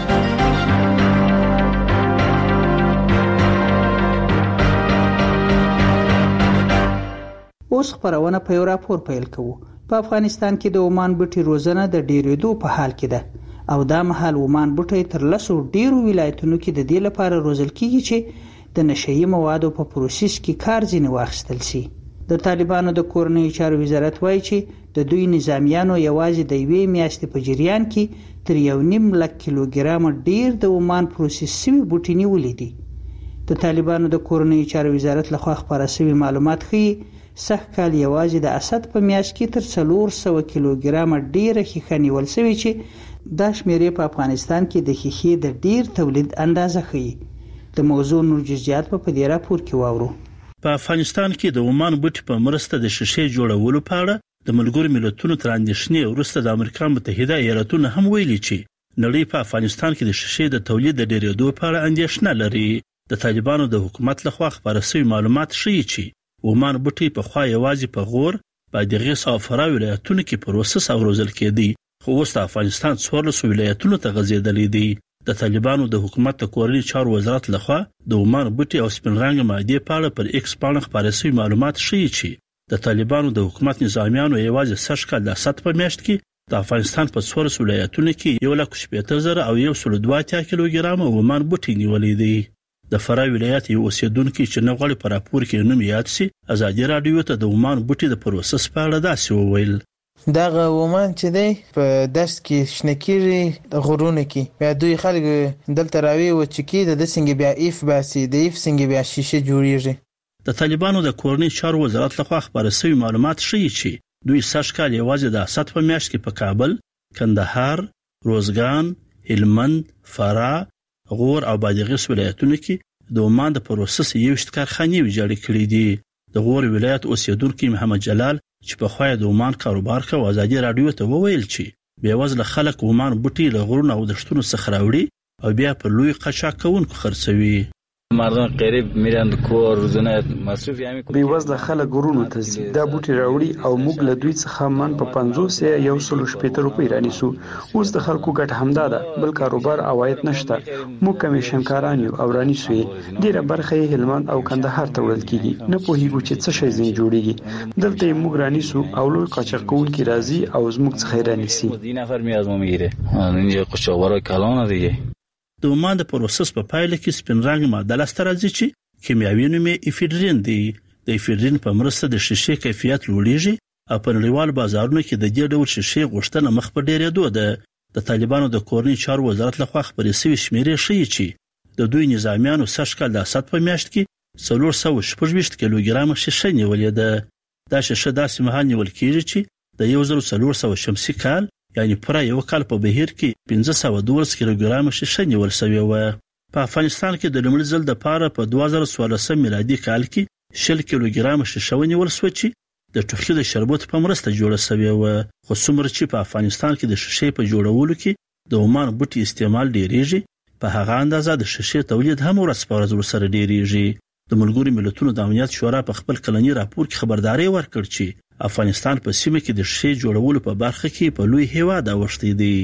Speaker 2: اوس خپرونه په یو راپور پیل کوو. په افغانستان کې د عمان بوټي روزنه د ډیرېدو په حال کې ده او دا مهال عمان بوټي تر لسو ډیرو ولایتونو کې د دې لپاره روزل کیږي چې د نشهیي موادو په پروسس کې کار ځینې واخیستل شي. د طالبانو د کورنیو چارو وزارت وایي چې د دوی نظامیانو یوازې د یوې میاشتې په جریان کې تر یو نیم لک کیلوګرام ډیر د عمان پروسس شوي بوټي نیولي دي. د طالبانو د کورنیو چارو وزارت لخوا خپاره شوي معلومات ښیي سږ کال یوازې د اسد په میاشت کې تر څلور سوه کیلوګرام ډیره ښیښه نیول شوې چې دا شمیرې په افغانستان کې د ښیښې د ډیر تولید اندازه ښیي. د موضوع نور جزئیات په دې راپور کې واورو.
Speaker 12: په افغانستان کې د عمان بوټي په مرسته د شیشې جوړولو په اړه د ملګرو ملتونو تر اندېښنې وروسته د امریکا متحده ایالاتونو هم ویلي چې نړۍ په افغانستان کې د شیشې د تولید د ډیرېدو په اړه اندېښنه لري. د طالبانو د حکومت لخوا خپاره شوي معلومات ښیي چې عمان بوټي په خوا یوازې په غور، بادغیس او فراه ولایتونو کې پروسس او روزل کېدي، خو اوس د افغانستان څوارلس ولایتونو ته غځېدلي دي. د طالبانو د حکومت د کورنیو چارو وزارت لخوا د عمان بوټي او سپین رنګ مادې په اړه پر ایکس باندې خپاره شوي معلومات ښیي چې د طالبانو د حکومت نظامیانو یوازې سږ کال د اسد په میاشت کې د افغانستان په څوارلس ولایتونو کې یو لک شپېته زره او یو سل دوه اتیا کیلوګرام عمان بوټي نیولي دي. د فراه ولایت یو اوسیدونکو چې نه غواړي په راپور کې نوم یاد شي ازادي رادیو ته د عمان بوټي د پروسس په اړه داسې وویل.
Speaker 7: دغه عمان چې دی په دشت کې شنکيري د غرونه کې بیا دوی خلک دلته راوي و چې کې د څنګه بیا ایف باسي د ایف څنګه بیا شیشه جوړیږي.
Speaker 12: د طالبانو د کورنیو چارو وزارت لخوا خبره شوی معلومات ښیي چې دوی سږ کال یوازې د اسد په میاشت کې په کابل، کندهار، روزګان، هلمند، فراه، غور او بادغیس ولایتونو کې د عمان د پروسس یوشت کارخانې ویجاړې کړې دي. د غور ولایت اوسیدونکو محمد جلال چې په خوای د عمان کاروبار کوي ازادي رادیو ته وویل چې بیوزله خلک عمان بوټي له غرونو او دشتونو څخه راوړي او بیا په لوی قاچاق کوونکو خرڅوي.
Speaker 13: مردم غریب میرن کور روزانه مصرف یې
Speaker 25: بي وزله خلک ورونو ته ځي دا بوټي راوړي او موږ له دوی څخه من په پنځوس یا یو سل شپېته روپۍ رانیسو. اوس د خلکو ګټه همدا ده، بل کاروبار عواید نشته. موږ کمیشنکاران یو او رانیسو یې ډیره برخه یې هلمند او کندهار ته وړل کیږي. نه پوهیږو چې څه شی زین جوړیږي. دلته یې موږ رانیسو او لوی قاچاق کوونکي راځي او زموږ څخه رانیسي.
Speaker 13: دي نفر می از ما میگیره اینجا قاچاقبرا کلان دیگه.
Speaker 12: د عمان د پروسس په پایله کې سپین رنګ ماده لاسته راځي چې کیمیاوي نوم یې افیډرین دی. د افیډرین په مرسته د شیشې کیفیت لوړیږي او په نړیوال بازارونو کې د دې ډول شیشې غوښتنه مخ په ډیرېدو ده. د طالبانو د کورنیو چارو وزارت لخوا خبرې شوې شمیرې ښیي چې د دوی نظامیانو سږ کال د اسد په میاشت کې څلور سوه شپږ ویشت کیلوګرام شیشه نیولې ده. دا شیشه داسې مهال نیول کېږي چې د یو زر څلور سوه شمسي کال یعنی پر یو کال په بهیر کې پنځه سوه دولس کیلوګرام شیشه نیول شوې و. په افغانستان کې د لومړي ځل د پاره په دوه زره څوارلسم میلادي کال کې شل کیلوګرام شیشه ونیول شو چې د ټوخي د شربت په مرسته جوړه شوې و. خو څومره چې په افغانستان کې د شیشې په جوړولو کې د عمان بوټي استعمال ډیریږي په هغه اندازه د شیشې تولید هم ورځ په ورځ سره ډیریږي. د ملګرو ملتونو د امنیت شورا په خپل کلنی راپور کې خبرداري ورکړ چې افغانستان په سیمه کې د شیشې جوړولو په برخه کې په لوی هیواد اوښتی دی.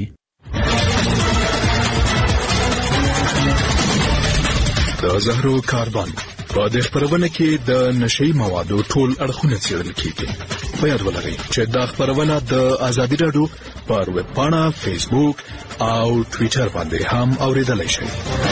Speaker 26: د زهرو کاربن په دې خبرونه کې د نشئی موادو ټول اړخونه څېړل کیږي. په یاد ولرئ چې دا خبرونه د ازادي رادیو پر ویب پاڼه، فیسبوک او ټوئیټر باندې هم اوریدلای شئ.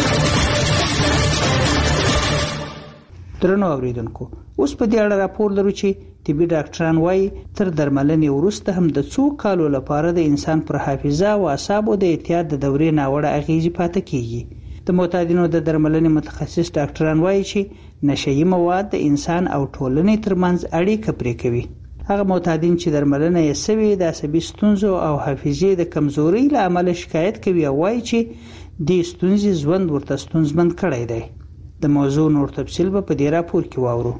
Speaker 2: درنو اوریدونکو، اوس په دې اړه راپور لرو چې طبي ډاکټران وايي تر درملنې وروسته هم د څو کالو لپاره د انسان پر حافظه او اعصابو د اعتیاد د دورې ناوړه اغیزې پاتې کیږي. د معتادینو د درملنې متخصص ډاکټران وايي چې نشئی مواد د انسان او ټولنې ترمنځ اړیکه پرې کوي. هغه معتادین چې درملنه یې سوي د عصبي ستونزو او حافظې د کمزورۍ له امله شکایت کوي او وايي چې دې ستونزې ژوند ورته ستونزمن کړی دی. د موضوع نور تفصیل به په دې راپور کې واورو.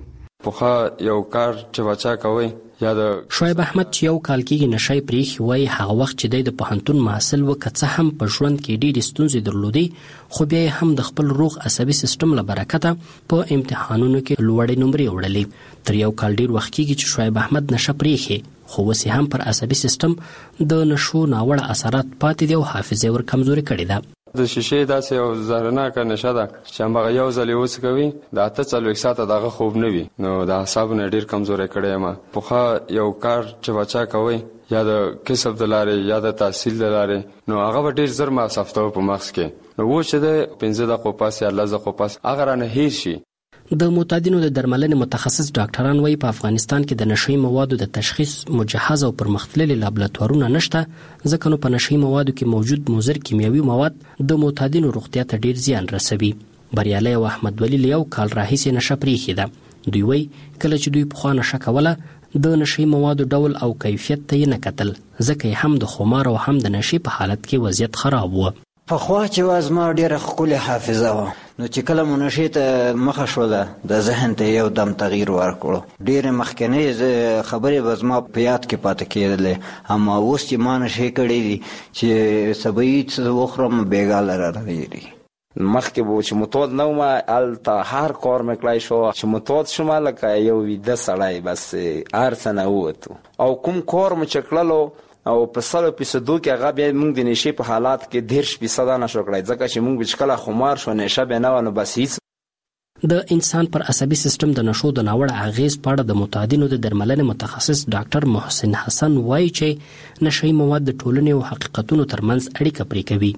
Speaker 8: پوخا یو کار چې بچا کوي یا د
Speaker 16: شعیب احمد چې یو کال کېږي نشای پریخي وای هغه وخت چې د پوهنتون محصل وکړه هم په ژوند کې ډېرې ستونزې درلودې خو بیا هم د خپل روغ عصبي سیستم له برکته په امتحانونو کې لوړې نمرې وړلې تر یو کال ډېر وخت کېږي چې شعیب احمد نشه پریخي خو وسی هم پر عصبي سیستم د نشو ناوړه اثرات پاتې دي او حافظه ور کمزوري کړې ده
Speaker 8: د شیشې داسې یو زهرناکه نشه ده چې هغه یو ځل یې وڅکوي د اته څلوېښت ساعته دغه خوب نه وي نو د اعصابو نه ډېر کمزوری کړی یم. پخوا یو کار چې بچا کوئ یا د کسب د لارې یا د تحصیل د لارې نو هغه به ډېر زر مصرفته په مغز کې نو اوس چې د پنځه دقیقو پس یا لس دقیقو پس هغه رانه هیر شي.
Speaker 16: د معتادینو د درملنې متخصص ډاکټران وایي په افغانستان کې د نشئی موادو د تشخیص مجهز او پرمختللي لابراتوارونه نشته ځکه نو په نشئی موادو کې موجود مضر کیمیاوي مواد د معتادینو روغتیا ته ډیر زیان رسوي. بریالي او احمد ولی یو کال راهیسې نشه پریښې ده. دوی وایي کله چې دوی پخوا نشه کوله د نشئی موادو ډول او کیفیت ته یې نه کتل ځکه هم د خمار او هم د نشې په حالت کې وضعیت خراب و.
Speaker 9: پخوا چې واز ما ډیره ښکلې حافظه وه نو چې کله مو نشې ته مخه شوله د ذهن ته یو دم تغییر ورکړو ډیرې مخکنۍ خبرې به زما په یاد کې پاتې کېدلې اما اوس چې ما نشې کړې دي چې سبایي څه وخورم بېګاله را راویري.
Speaker 17: مخکې به چې متود نه وم هلته هر کار مې کړی شو چې متود شوم لکه یو ویده سړی بس هر څه نه ووتو او کوم کار مو چې کړلو او په سلو فیصدو کې هغه بیا موږ د نشې په حالات کې دېرش فیصده نشو کړی ځکه چې موږ چې کله خمار شو نشه بیا نه وه نو بس هیڅ.
Speaker 16: د انسان پر عصبي سیستم د نشو د ناوړه اغیز په اړه د معتادینو د درملنې متخصص ډاکټر محسن حسن وایي چې نشئی مواد د ټولنې او حقیقتونو ترمنځ اړیکه پرې کوي.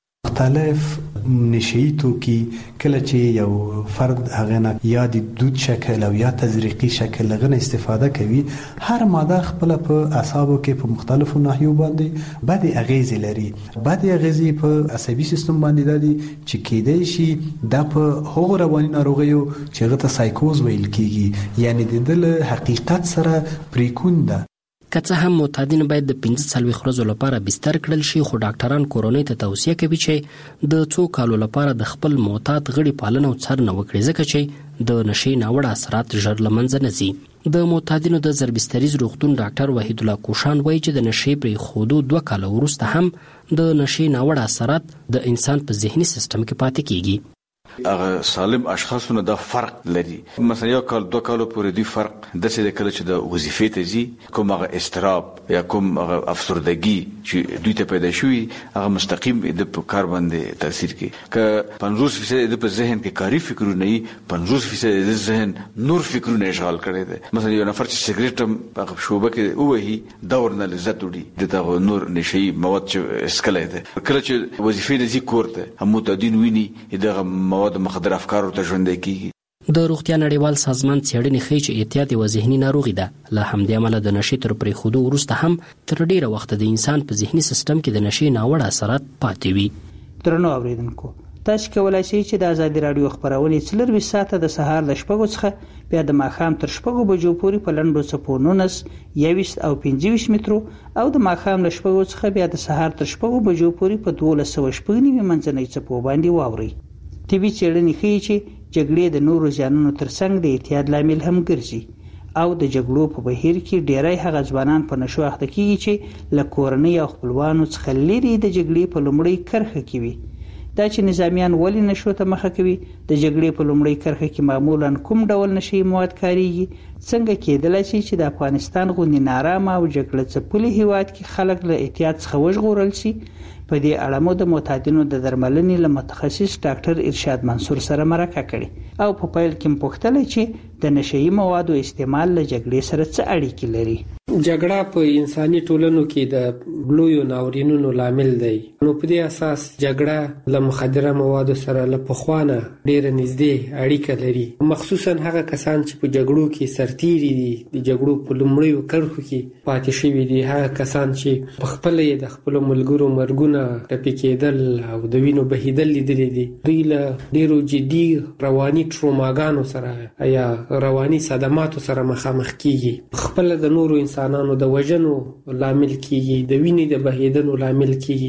Speaker 18: مختلف نشئی توکي کله چې یو فرد هغه نه یا د دود شکل او یا تزریقي شکل لغنه استفاده کوي هر ماده خپل په اعصابو کې په مختلفو ناحیو باندې بد اغیز لري. بد اغیز په عصبي سیستم باندې دي چې کېدای شي د په هغو رواني ناروغیو چې غته سایکوز ویل کیږي یعنی د دل حقیقت سره پریکون ده.
Speaker 16: که څه هم معتادین باید د پنځه څلوېښت ورځو لپاره بستر کړل شي خو ډاکټران کورنۍ ته توصیه کوي چې د څو کالو لپاره د خپل معتاد غړي پالنه او څارنه وکړي ځکه چې د نشې ناوړه اثرات ژر له منځه نه ځي. د معتادینو د ضربستریز روغتون ډاکټر وحید الله کوشان وایي چې د نشې پرېښودو دوه کاله وروسته هم د نشې ناوړه اثرات د انسان په ذهني سیستم کې پاتې کیږي.
Speaker 19: هغه سالم اشخاصونه دا فرق لري مثلا یو کال دوه کالو پورې دی فرق د څه د کله چې د وظیفې ته ځي کوم هغه استراب یا کوم هغه افسردګي چې دوی ته پیدا شوي هغه مستقیم د کار باندې تاثیر کوي. که پنځوس فیصد د په ذهن کې کاری فکرونه وي پنځوس فیصد د ذهن نور فکرونه اشغال کړي دي. مثلا یو نفر چې سیګریټ هم په شوبه کې ووهي دا ورنه لذت وړي دغه نور نشئی مواد چې اسکلای دي کله چې وظیفې د ذکر کوته هم متدین ویني دغه مواد مخدر افکار ته ژوند کیږي.
Speaker 16: د روغتیا نړیوال سازمان څېړنې ښیي چې اعتیاد یوه ذهني ناروغي ده. له همدې امله د نشې تر پرېښودو وروسته هم تر ډېره وخته د انسان په ذهني سیستم کې د نشې ناوړه اثرات پاتې وي.
Speaker 2: درنو اوریدونکو تاسو کولای شئ چې د ازادي رادیو خبرونه څلروي ساعته د سهار د شپږو څخه بیا د ماښام تر شپږو بجو پورې په لنډو څپو نولس یویشت او پنځه ویشت مترو او د ماښام له شپږو څخه بیا د سهار تر شپږو بجو پورې په دولس سوه شپږ نوي منځنۍ څپو باندې واورئ. طبي څېړنې ښیي چې جګړې د نورو زیانونو ترڅنګ د اعتیاد لامل هم ګرځي او د جګړو په بهیر کې ډیری هغه ځوانان په نشو اخته کیږي چې له کورنۍ او خپلوانو څخه لرې د جګړې په لومړۍ کرښه کې وي. دا چې نظامیان ولې نشو ته مخه کوي د جګړې په لومړۍ کرښه کې معمولا کوم ډول نشي مواد کاریږي څنګه کېدلای شي چې د افغانستان غوندې نارامه او جګړه ځپلي هیواد کې خلک له اعتیاد څخه وژغورل شي. په دې اړه مو د معتادینو د درملنې له متخصص ډاکټر ارشاد منصور سره مرکه کړې او په پیل کې پوښتنه چې د نشئی موادو استعمال له جګړې سره څه اړیکې لري.
Speaker 21: جګړه په انساني ټولنو کې د لویو ناورینونو لامل دی نو په دې اساس جګړه له مخدره موادو سره له پخوانه ډیره نږدې اړیکه لري مخصوصا هغه کسان چې په جګړو کې سرتیري دي د جګړو په لومړیو کرښو کې پاتې شوي دي هغه کسان چې په خپل د خپل ملګرو مرګونه ټپي کېدل او د وینو بهیدل لیدلي دي دوی له ډیرو جدي رواني ټروماګانو سره یا رواني صدماتو سره مخامخ کیږي خپل د نورو انسانانو د وژنو لامل کیږي د وینې د بهیدنو لامل کیږي او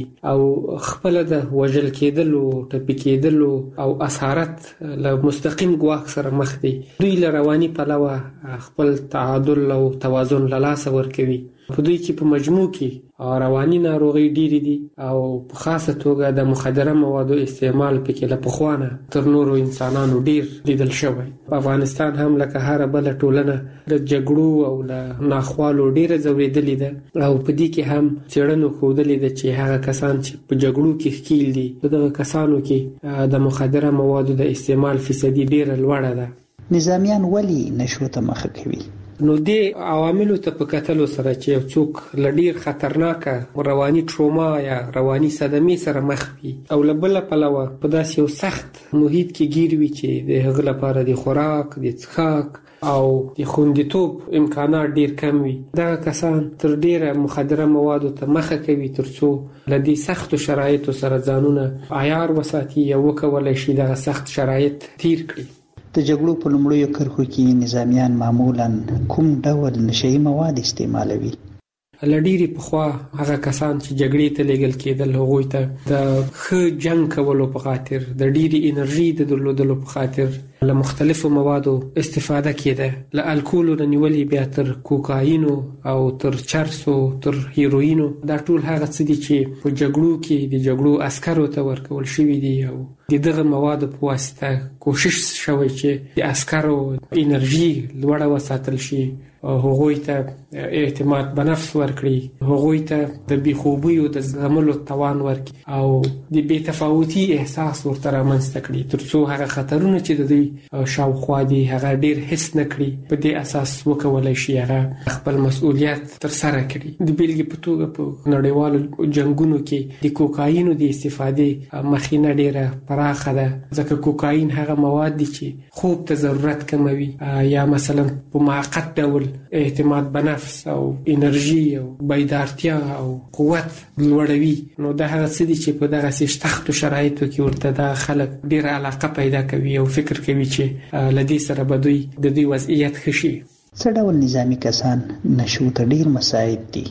Speaker 21: او خپل د وجل کېدلو ټپي کېدلو او اسارت له مستقیم ګواښ سره مخ دي. دوی له رواني پلوه خپل تعادل او توازن له لاسه ورکوي. په دوی کې په مجموع کې رواني ناروغي ډېرې دي او په خاصه توګه د مخدره موادو استعمال پکې له پخوانه تر نورو انسانانو ډېر لیدل شوی. په افغانستان هم لکه هره بله ټولنه د جګړو او له ناخوالو ډېره ځورېدلې ده او په دې کې هم څېړنو ښودلې ده چې هغه کسان چې په جګړو کې ښکیل دي په دغه کسانو کې د مخدره موادو د استعمال فیصدي ډېره لوړه ده.
Speaker 2: نظامیان ولې نشو ته مخه کوي؟
Speaker 21: نو دې عواملو ته په کتلو سره چې یو څوک له ډېر خطرناکه رواني ټروما یا رواني صدمې سره مخ وي او له بله پلوه په داسې یو سخت محیط کې ګیر وي چې د هغه لپاره د خوراک، د څښاک او د خوندیتوب امکانات ډېر کم وي، دغه کسان تر ډېره مخدره موادو ته مخه کوي تر څو له دې سختو شرایطو سره ځانونه عیار وساتي یا وکولی شي دغه سخت شرایط تیر کړي.
Speaker 2: د جګړو په لومړیو کرښو کې نظامیان معمولاً کوم ډول نشئی مواد استعمالوي؟
Speaker 21: له ډېرې پخوا هغه کسان چې جګړې ته لیږل کېدل هغوی ته د ښه جنګ کولو په خاطر د ډېرې انرژي د درلودلو په خاطر له مختلفو موادو استفاده کېده. له الکولو نه نیولې بیا تر کوکاینو او تر چرسو تر هیروینو، دا ټول هغه څه دي چې په جګړو کې د جګړو عسکرو ته ورکول شوي دي او د دغه موادو په واسطه کوشش شوی چې د عسکرو انرژي لوړه وساتل شي، هغوی ته اعتماد به نفس ورکړي، هغوی ته د بېخوبیو د زغملو توان ورکړي او د بې تفاوتي احساس ورته رامنځته کړي تر څو هغه خطرونه چې د دوی شاوخوا دي هغه ډېر حس نه کړي، په دې اساس وکولی شي هغه خپل مسؤلیت ترسره کړي. د بېلګې په توګه په نړیوالو جنګونو کې د کوکاینو د استفادې مخینه ډېره پراخه ده، ځکه کوکاین هغه مواد دي چې خوب ته ضرورت کموي یا مثلا په موقت ډول اعتماد به نفس او انرژي او بیدارتیا او قوت لوړوي. نو دا هغه څه دي چې په دغسې سختو شرایطو کې ورته دا خلک ډېره علاقه پیدا کوي او فکر کوي چې له دې سره به دوی د دوی وضعیت ښه شي.
Speaker 2: څه ډول نظامي کسان نشو ته ډېر مساعد دي؟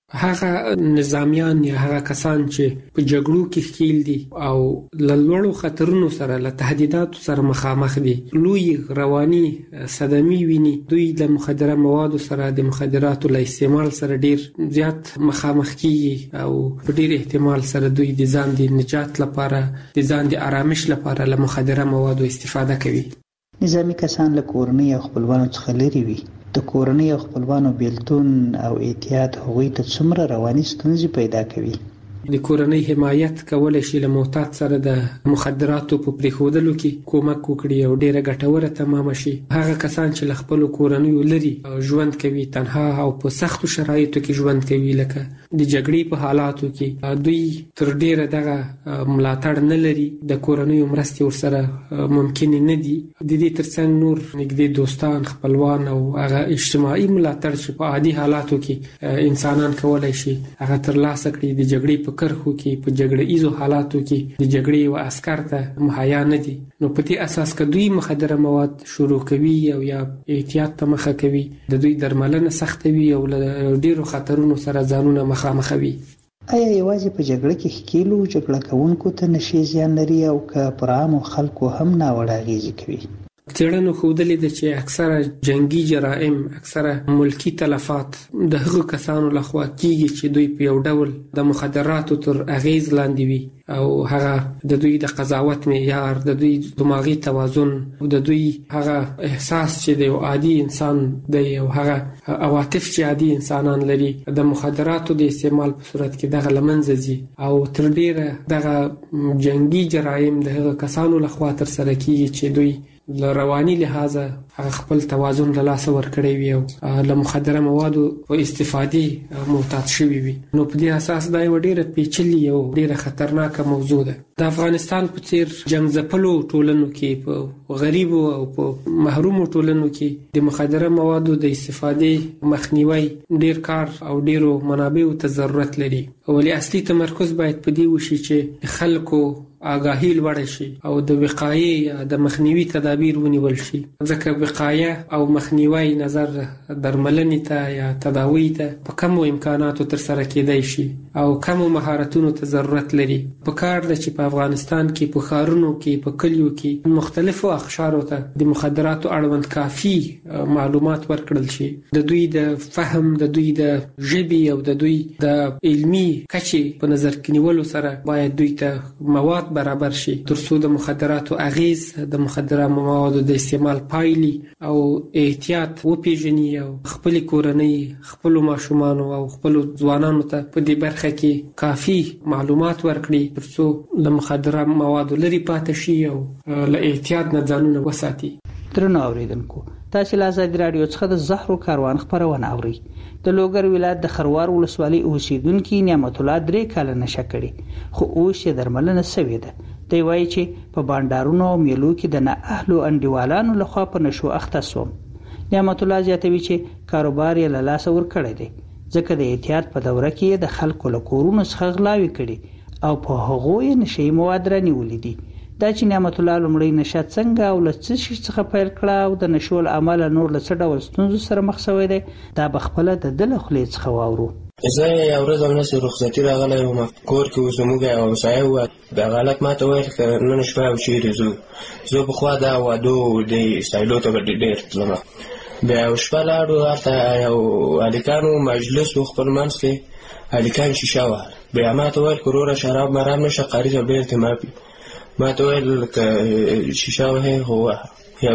Speaker 21: هغه نظامیان یا هغه کسان چې په جګړو کې ښکیل دي او له لوړو خطرونو سره له تهدیداتو سره مخامخ دي، لوی رواني صدمې ویني، دوی د مخدره موادو سره د مخدراتو له استعمال سره ډیر زیات مخامخ کیږي او په ډیر احتمال سره دوی د ځان د نجات لپاره د ځان د آرامش لپاره له مخدره موادو استفاده کوي.
Speaker 2: نظامی کسان له کورنۍ او خپلوانو څخه لرې وي. د کورنۍ او خپلوانو بیلتون او احتیاط هغوی ته څومره رواني ستونزې پیدا کوي؟
Speaker 21: د کورنۍ حمایت کولای شي له معتاد سره د مخدراتو په پرېښودلو کې کومک وکړي او ډیره ګټوره تمامه شي. هغه کسان چې له خپلو کورنیو لرې ژوند کوي، تنها او په سختو شرایطو کې ژوند کوي، لکه د جګړې په حالاتو کې، دوی تر ډیره دغه ملاتړ نه لري، د کورنیو مرستې ورسره ممکنې نه دي. د دې ترڅنګ نور نږدې دوستان، خپلوان او هغه اجتماعي ملاتړ چې په عادي حالاتو کې انسانان کولای شي هغه ترلاسه کړي، د جګړې په کرخو کې په جګړه ایزو حالاتو کې د جګړې و عسكر ته مهیا نه دي. نو په دې اساس که دوی مخدره مواد شروع کوي او یا احتیاط ته مخه کوي، د دوی درملنه سختوي او له ډیرو خطرونو سره ځانونه مخامخوي.
Speaker 2: آیا یوازې په جګړه کې ښکیلو جګړه کوونکو ته نشي زیان لري او که پر عامو خلکو هم ناوړه اغېزې کوي؟
Speaker 21: څېړنو ښودلې ده چې اکثره جنگي جرایم، اکثره ملکی تلفات د هغو کسانو لخوا کیږي چې دوی په یو ډول د مخدراتو تر اغیز لاندې وي او هغه د دوی د قضاوت معیار، د دوی دماغي توازن، د دوی هغه احساس چې د یو عادي انسان دی او هغه عواطف چې عادي انسانان لري د مخدراتو د استعمال په صورت کې دغه له منځه ځي او تر ډیره دغه جنگي جرایم د هغو کسانو لخوا ترسره کیږي چې دوی له رواني لحاظه هغه خپل توازن له لاسه ورکړی وي او له مخدره موادو په استفادې معتاد شوي وي. نو په دې اساس دا یوه ډېره پیچلې او ډېره خطرناکه موضوع ده. د افغانستان په څېر جنګ ځپلو ټولنو کې، په غریبو او په محرومو ټولنو کې د مخدره موادو د استفادې مخنیوی ډېر کار او ډېرو منابعو ته ضرورت لري. ولې اصلي تمرکز باید په دې وشي چې خلکو آگاهی لوړ شي او د وقایې یا د مخنیوي تدابیر ونیول شي، ځکه وقایه او مخنیوي نظر درملنې ته یا تداوی ته په کمو امکاناتو تر سره کېدای شي او کمو مهارتونو ته ضرورت لري. په کار ده چې په افغانستان کې په ښارونو کې په کلیو کې مختلفو اقشارو ته د مخدراتو اړوند کافي معلومات ورکړل شي. د دوی د فهم، د دوی د ژبې او د دوی د علمي کچې په نظر کې نیولو سره باید دوی ته مواد برابر شي ترڅو د مخدراتو اغیز، د مخدره موادو د استعمال پایلي او احتیاط وپیژني او خپل کورنۍ، خپل ماشومان او خپل ځوانانو ته په دې برخه کې کافي معلومات ورکړي ترڅو د مخدره موادو لري پاتې شي او له احتیاط نه ځانونه وساتي.
Speaker 2: درنو اوریدونکو، تاسو له آزاد رادیو څخه د زهرو کاروان خبرونه اورئ. د لوګر ولایت د خروار ولسوالۍ اوسیدونکو نعمت الله درې کال نشه کړي خو اوس یې درملنه سوي ده. دی وایي چې په بانډارونو او میلو کې د نه اهلو انډیوالانو لخوا په نشو اخته سوم. نعمت الله زیاتوي چې کاروبار یې له لاسه ورکړی دی ځکه د احتیاط په دوره کې د خلکو له کورونو څخه غلاوي کړي او په هغو یې نشي مواد رانیولي دي. دا چې نعمت الله لومړی نشه څنګه او له څه شي څخه پیل کړه او د نشو له عمله نور له څه ډول ستونزو سره مخ شوی دی، دا به خپله د ده له خولې څخه واورو.
Speaker 10: زه یو ورځ همداسې رخصتي راغلی وم، کور کې اوس زموږ یو همسایه وه، دغه هلک ما ته ویل که نن شپه او چیرې ځو. زه پخوا دا وادو دې سایلو ته به ډېر تلم. بیا یو شپه لاړو، هلته یو هلکانو مجلس و خپل منځ کې، هلکان شیشه وه. بیا ما ته ویل که وروره شراب مرام نشه قاري ته ډېر تماپي. ما ته ویل که شیشه وهې خو وهه، یا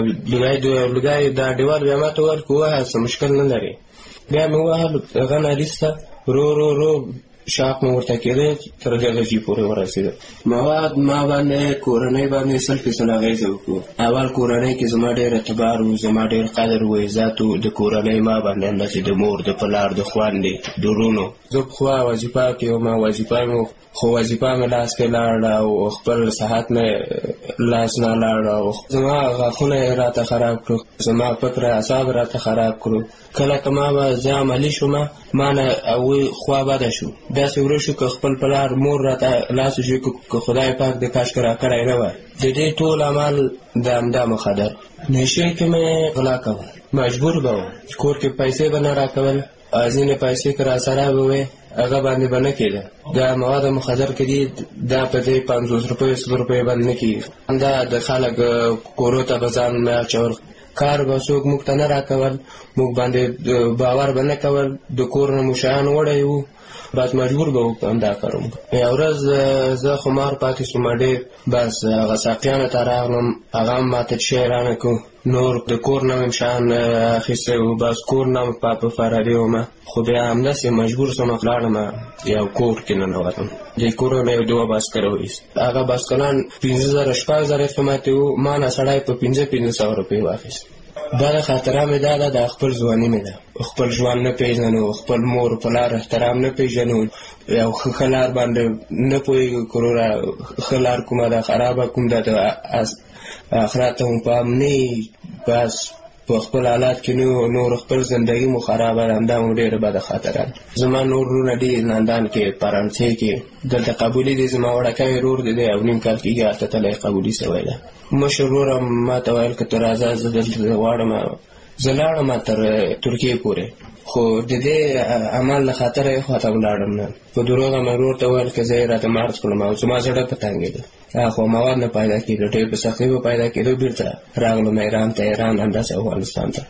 Speaker 10: لوګی دا ډیوال بیا ما ته ویل که ووهه څه مشکل نه لري. بیا مې ووهل هغه نالیس ته رو رو رو شاق مې ورته کېده تر درجې پورې ورسېده. مواد ما باندې کورنۍ باندې سل فیصد اغېزه وکړو. اول کورنۍ کې زما ډېر اعتبار و، زما ډېر قدر و عزت و. د کورنۍ ما باندې همداسې د مور، د پلار، د خویندې، د ورونو. زه پخوا وظیفه کې وم، وظیفه مې خو وظیفه مې لاس کې لاړه او خپل صحت مې لاس نه لاړه او زما غاښونه یې راته خراب کړو، زما فکر اعصاب راته خراب کړو. کله که ما به زه عملي شوم، ما نه هغوی خوا بده شو. داسې ورو شو که خپل پلار مور راته لاس وشي که خدای پاک دې کاشکې راکړی نه وای. د دې ټول عمل د همدا مخدر نشې کې مې غلا کول، مجبور به وم. کور کې پیسې به نه راکول، ځینې پیسې که راسره به وې هغه باندې به نه کېده. دا مواد مخدر کې دي، دا په دې پنځوس روپیو سل روپیو باندې نه کېږي. دا د خلک کورو ته به ځان نه اچول، کار به څوک موږ ته نه راکول، موږ باندې باور به نه کول. د کور نه مو شیان وړی وو، بس مجبور به وو همدا کار وکړو. یو ورځ زه خمار پاتې شوم ډېر، بس هغه ساقیانو ته راغلم، هغه هم ماته شی رانه کړو. نور د کور نه مې شیان اخیستی وو، بس کور نه مې په فراري وم. خو بیا همداسې مجبور شوم لاړم یو کور کې ننوتم. دې کور نه یو دوه بایسکل وایست، هغه بایسکلان پنځه زره شپږ زره قیمت وو. ما نه سړی په پنځه پنځه سوه روپۍ واخیست. دا د خاطره مې دا ده، د خپل ځواني مې ده. خپل ژوند نه پېژنو، خپل مور پلار احترام نه پېژنو، یو ښه لار باندې نه پوهېږو که وروره ښه لار کومه ده خرابه کوم ده، د آخرت ته مو پام نه. بس په خپل حالات کې نور خپل زندګي مو خرابه ده، همدا مو ډېره بده خاطره ده. زما نور وروڼه دي لندن کې، فرانسې کې، دلته قبولي دی. زما وړکی ورور دی، دی یو نیم کال کېږي هلته تللی قبولي سوی ده. مشر ورور ما ته ویل که ته راځه زه دلته غواړم. زه لاړم تر ترکیې پورې، خو د دې عمل له خاطره یې خواته ولاړم نه. په دروغه مې ورور ته ویل که زه یې راته مارچ کړم او زما زړه په تنګېده. خو مواد نه پیدا کېدو، ډېر په سختۍ به پیدا کېدو. بېرته راغلم ایران ته، ایران همداسې افغانستان ته.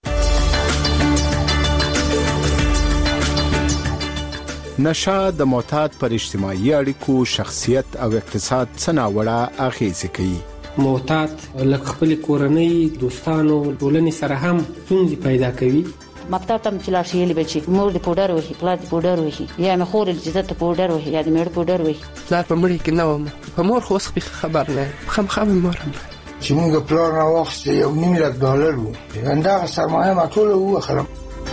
Speaker 15: نشه د معتاد پر اجتماعي اړیکو، شخصیت او اقتصاد څه ناوړه اغېزې کوي.
Speaker 21: معتاد لکه خپل کورنۍ، دوستانو، ټولنې سره هم ستونزې پیدا کوي.
Speaker 3: مکتب ته چې لاړ شي به چې مور دې پوډر وهي، پلار دې پوډر وهي، یا مې خور چې ته پوډر وهي، یا دې مېړه پوډر وهي.
Speaker 4: پلار په مړي کې نه وم، په مور خو اوس خبر نه یم، خامخا مې مور هم
Speaker 20: چې موږ پلار راواخیستې یو نیم لک ډالر وو، همدغه سرمایه ما ټوله ووخرم.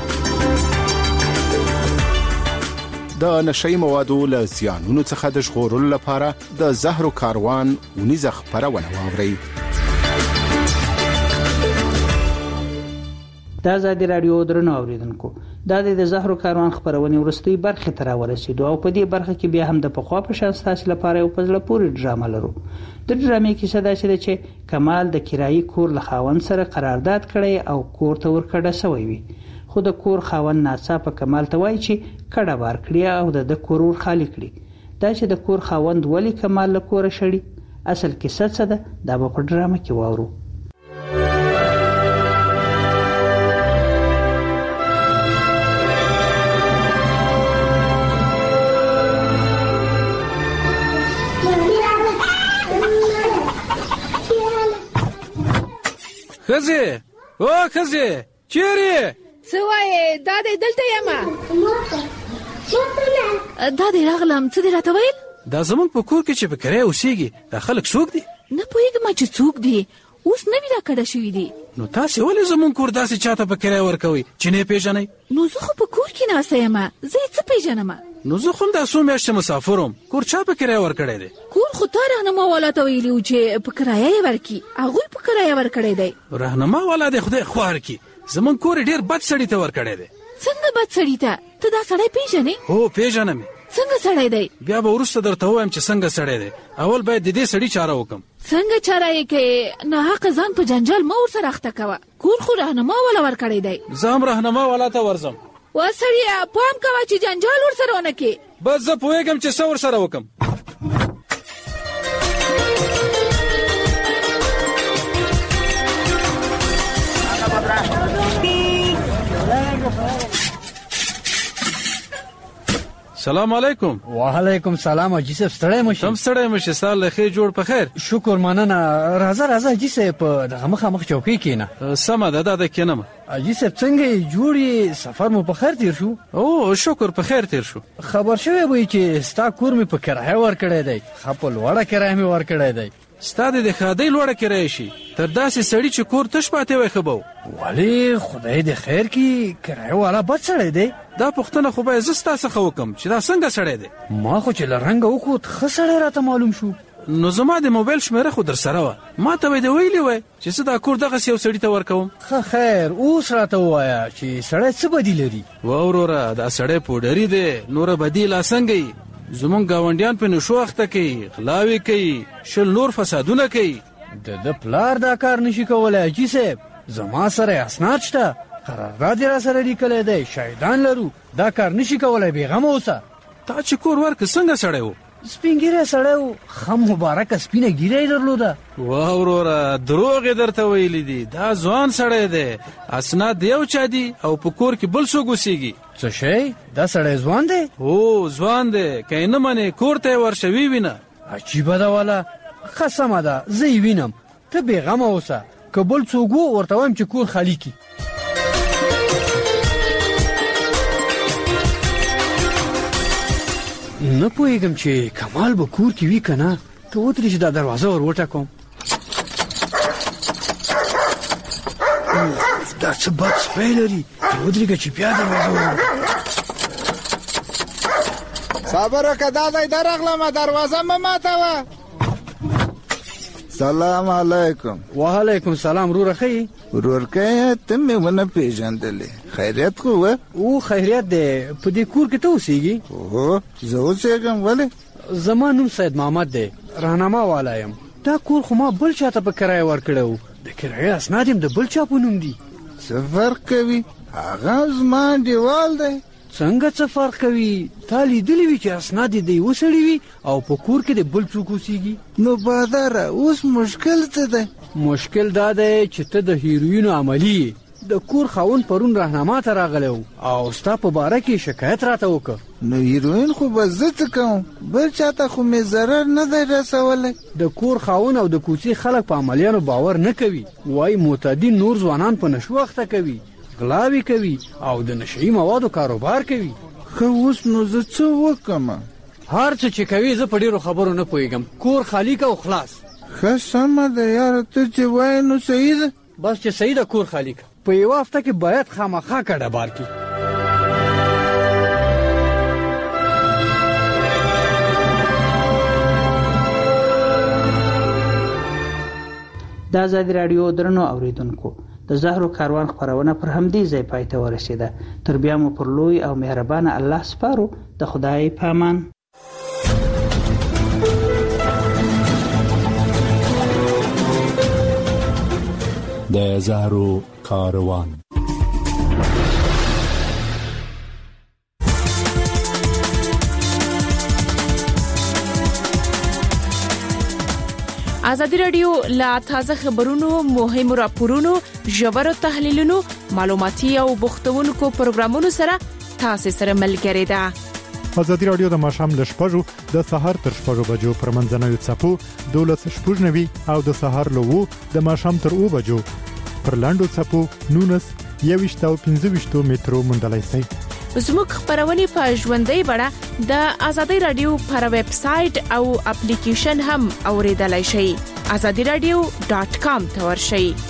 Speaker 15: د نشئی موادو له زیانونو څخه د ژغورلو لپاره د زهرو کاروان ونیزه خپرونه واورئ.
Speaker 2: د ازادي رادیو درنو اوریدونکو دا د زهرو کاروان خبرونه ورستي برخه تر ورسېدو او په دې برخه کې بیا هم د پخوا په شان تاسو لپاره یو پزله پوری ډرامه لرو. د ډرامې کیسه دا چې کمال د کرایي کور له خاوند سره قرارداد کړی او کور ته ورکړه شوی وي، خو د کور خاوند ناڅاپه کمال ته وایي چې کډه بار کړی او د کور ور خالی کړی. دا چې د کور خاوند ولی کمال له کور شړی اصل کیسه څه ده دا په ډرامه کې واورو.
Speaker 11: خزه او خزه چیرې
Speaker 5: سوای دا دې دلته یما دا دې راغلم څه دې راته ویل؟
Speaker 11: دا زمون په کور کې چې په کرای اوسېږي دا خلک څوک دي؟
Speaker 5: نه پوهېږم چې څوک دي، اوس نوي راکړه شوي دي.
Speaker 11: نو تاسې ولې زمون کور داسې چاته په کرای ورکوئ چې نه پیژنئ؟
Speaker 5: نو زه خو په کور کې ناسته یم، زه یې څه پیژنم؟
Speaker 11: نو زه خو دا څو میاشتې مسافر وم، کور چا په کرایه ورکړی دی؟
Speaker 5: کور خو تا رهنما والا ته ویلي و چې په کرایه یې ورکړي، هغوی په کرایه ورکړی دی.
Speaker 11: رهنما والا دی خدای خوار کړي، زمون کور یې ډېر بد سړي ته ورکړی دی.
Speaker 5: څنګه بد سړي ته؟ ته دا سړی پیژنې؟
Speaker 11: هو پیژنم.
Speaker 5: څنګه سړی دی؟
Speaker 11: بیا به وروسته درته ووایم چې څنګه سړی دی، اول باید د دې سړي چاره وکړم.
Speaker 5: څنګه چاره یې کوې؟ ناحقه ځان په جنجال مه ورسره اخته کوه، کور خو رهنما والا ورکړی دی.
Speaker 11: زه هم رهنما والا ته ورځم.
Speaker 5: وا سړیه پام کوه چې جنجال ورسره ونه کړې.
Speaker 11: بس زه پوهېږم چې څه ورسره وکړم. سلام علیکم.
Speaker 6: وعلیکم سلام. حاجی صاحب ستړی مشي؟
Speaker 11: تم ستړی مشي، سال له خیر جوړ په خیر.
Speaker 6: شکر مننه. راځه راځه حاجی صاحب په دغه مخامخ چوکۍ کېنه.
Speaker 11: سمه ده دا د کېنم.
Speaker 6: حاجی صاحب څنګه جوړ یې؟ سفر مو په خیر تیر شو؟
Speaker 11: او شکر په خیر تیر شو.
Speaker 6: خبر شوی وای چې ستا کور مې په کرایه ورکړی دی، ښه په لوړه کرایه مې ورکړی دی.
Speaker 11: ستا د ښادۍ لوړه کرایه شي تر داسې سړي چې کور تش پاتې وای ښه به و.
Speaker 6: ولې خدای دې خیر کړي، کرایه والا بد سړی دی.
Speaker 11: دا پوښتنه خو باید زه ستا څخه وکړم چې دا څنګه سړی دی.
Speaker 6: ما خو چې له رنګه وکوت ښه سړی راته معلوم شو.
Speaker 11: نو زما د موبایل شمیره خو در سره وه، ما ته به دې ویلي وای چې زه دا کور دغسې یو سړي ته ورکوم.
Speaker 6: ښه خیر اوس راته ووایه چې سړی څه بدي لري؟
Speaker 11: وا وروره دا سړی پوډري دی، نوره بدي لا څنګه یي؟ زمونږ ګاونډیان په نشو اخته کوي، غلاوې کوي، شل نور فسادونه کوي.
Speaker 6: د ده پلار دا کار نشي کولی حاجي صاحب. زما سره اسناد شته، قرارداد یې را سره لیکلی دی، شاهدان لرو، دا کار نشي کولی. بېغمه اوسه.
Speaker 11: تا چې کور ورکړ څنګه سړی و؟
Speaker 6: سپین ږیری سړی و، ښه مبارکه سپینه ږیره یې درلوده.
Speaker 11: واه وروره دروغ یې درته ویلي دي، دا ځوان سړی دی، اسناد د یو چا دي او په کور کې بل څوک اوسېږي.
Speaker 6: څه شی؟ دا سړی ځوان دی؟
Speaker 11: هو ځوان دی، که یې نه منې کور ته یې ورشه ووینه.
Speaker 6: عجیبه ده والا. ښه سمه ده زه یې وینم، ته بېغمه اوسه. که بل څوک و ورته وایم چې کور خالي کړي. نه پوهېږم چې کمال به کور کې وي که نه. ته ودرې چې دا دروازه ور وټکوم. دا څه بد سپی لري. ته ودرېږه چې بیا دروازه ور
Speaker 14: صبر وکړه دا دی درغلمه، دروازه مه ماتوه. سلام علیکم.
Speaker 6: وعلیکم سلام. ورور ښه یې؟
Speaker 14: ورورکه ته مې ونه پېژندلې. خیریت خو وه؟
Speaker 6: او خیریت دی. په دې کور کې ته اوسېږي؟
Speaker 14: هو زه اوسېږم. ولې؟
Speaker 6: زما نوم سید محمد دی، رهنما والا یم. دا کور خو ما بل چا ته په کرایه ورکړی و، د کرایې اسناد یم د بل چا په نوم دي.
Speaker 14: څه فرق کوي؟ هغه زما انډیوال دی.
Speaker 6: څنګه څه فرق کوي؟ تا لیدلی وي چې اسناد یې د یوه سړي وي او په کور کې د بل څوک اوسېږي.
Speaker 14: نو باداره اوس مشکل څه دی؟
Speaker 6: مشکل دا دی چې ته د هیروینو عملي یې. د کور خاوند پرون رهنما ته راغلی و او ستا په باره کې شکایت راته وکړه.
Speaker 14: نو هیروین خو به زه څه کوم؟ بل چاته خو مې ضرر نه دی رسولی.
Speaker 6: د کور خاوند او د کوڅې خلک په عملیانو باور نه کوي، وایي معتدین نور ځوانان په نشو اخته کوي، غلاوې کوي او د نشهیي موادو کاروبار کوي.
Speaker 14: ښه اوس نو زه څه وکړم؟
Speaker 6: هر څه چې کوي زه په ډېرو خبرو نه پوهېږم. کور خالي که او خلاص.
Speaker 14: ښه سمه ده یاره، ته چې وایې نو صحیح ده.
Speaker 6: بس چې صحیح ده کور خالي که. په یوه هفته کې باید خامخا کډه بار کړي.
Speaker 2: د ازادي رادیو درنو اوریدونکو د زهرو کاروان خبرونه پر همدې ځای پای ته ورسیده. تر بیا مو پر لوی او مهربانه الله سپارو. د خدای په امان.
Speaker 15: د زهرو کاروان.
Speaker 1: ازادي رادیو لا تازه خبرونو، مهمو راپورونو، ژورو تحلیلونو، معلوماتي او بوختونکو پروګرامونو سره تاسو سره ملګری ده.
Speaker 15: ازادي رادیو د ماښام ل شپږو د سهار تر شپږو بجو پر منځنوي څپو دولس شپږ نوي او د سهار له وو د ماښام تر اوو بجو پر لاندو څپو نونس یويشت او پنځه ویشت مترو مندلای شي.
Speaker 1: زموږ خبرونه په ژوندۍ بڼه د ازادي رادیو پر ویب سټ او اپلیکیشن هم اوریدلای شئ. azadi radio dot com ته ورشئ.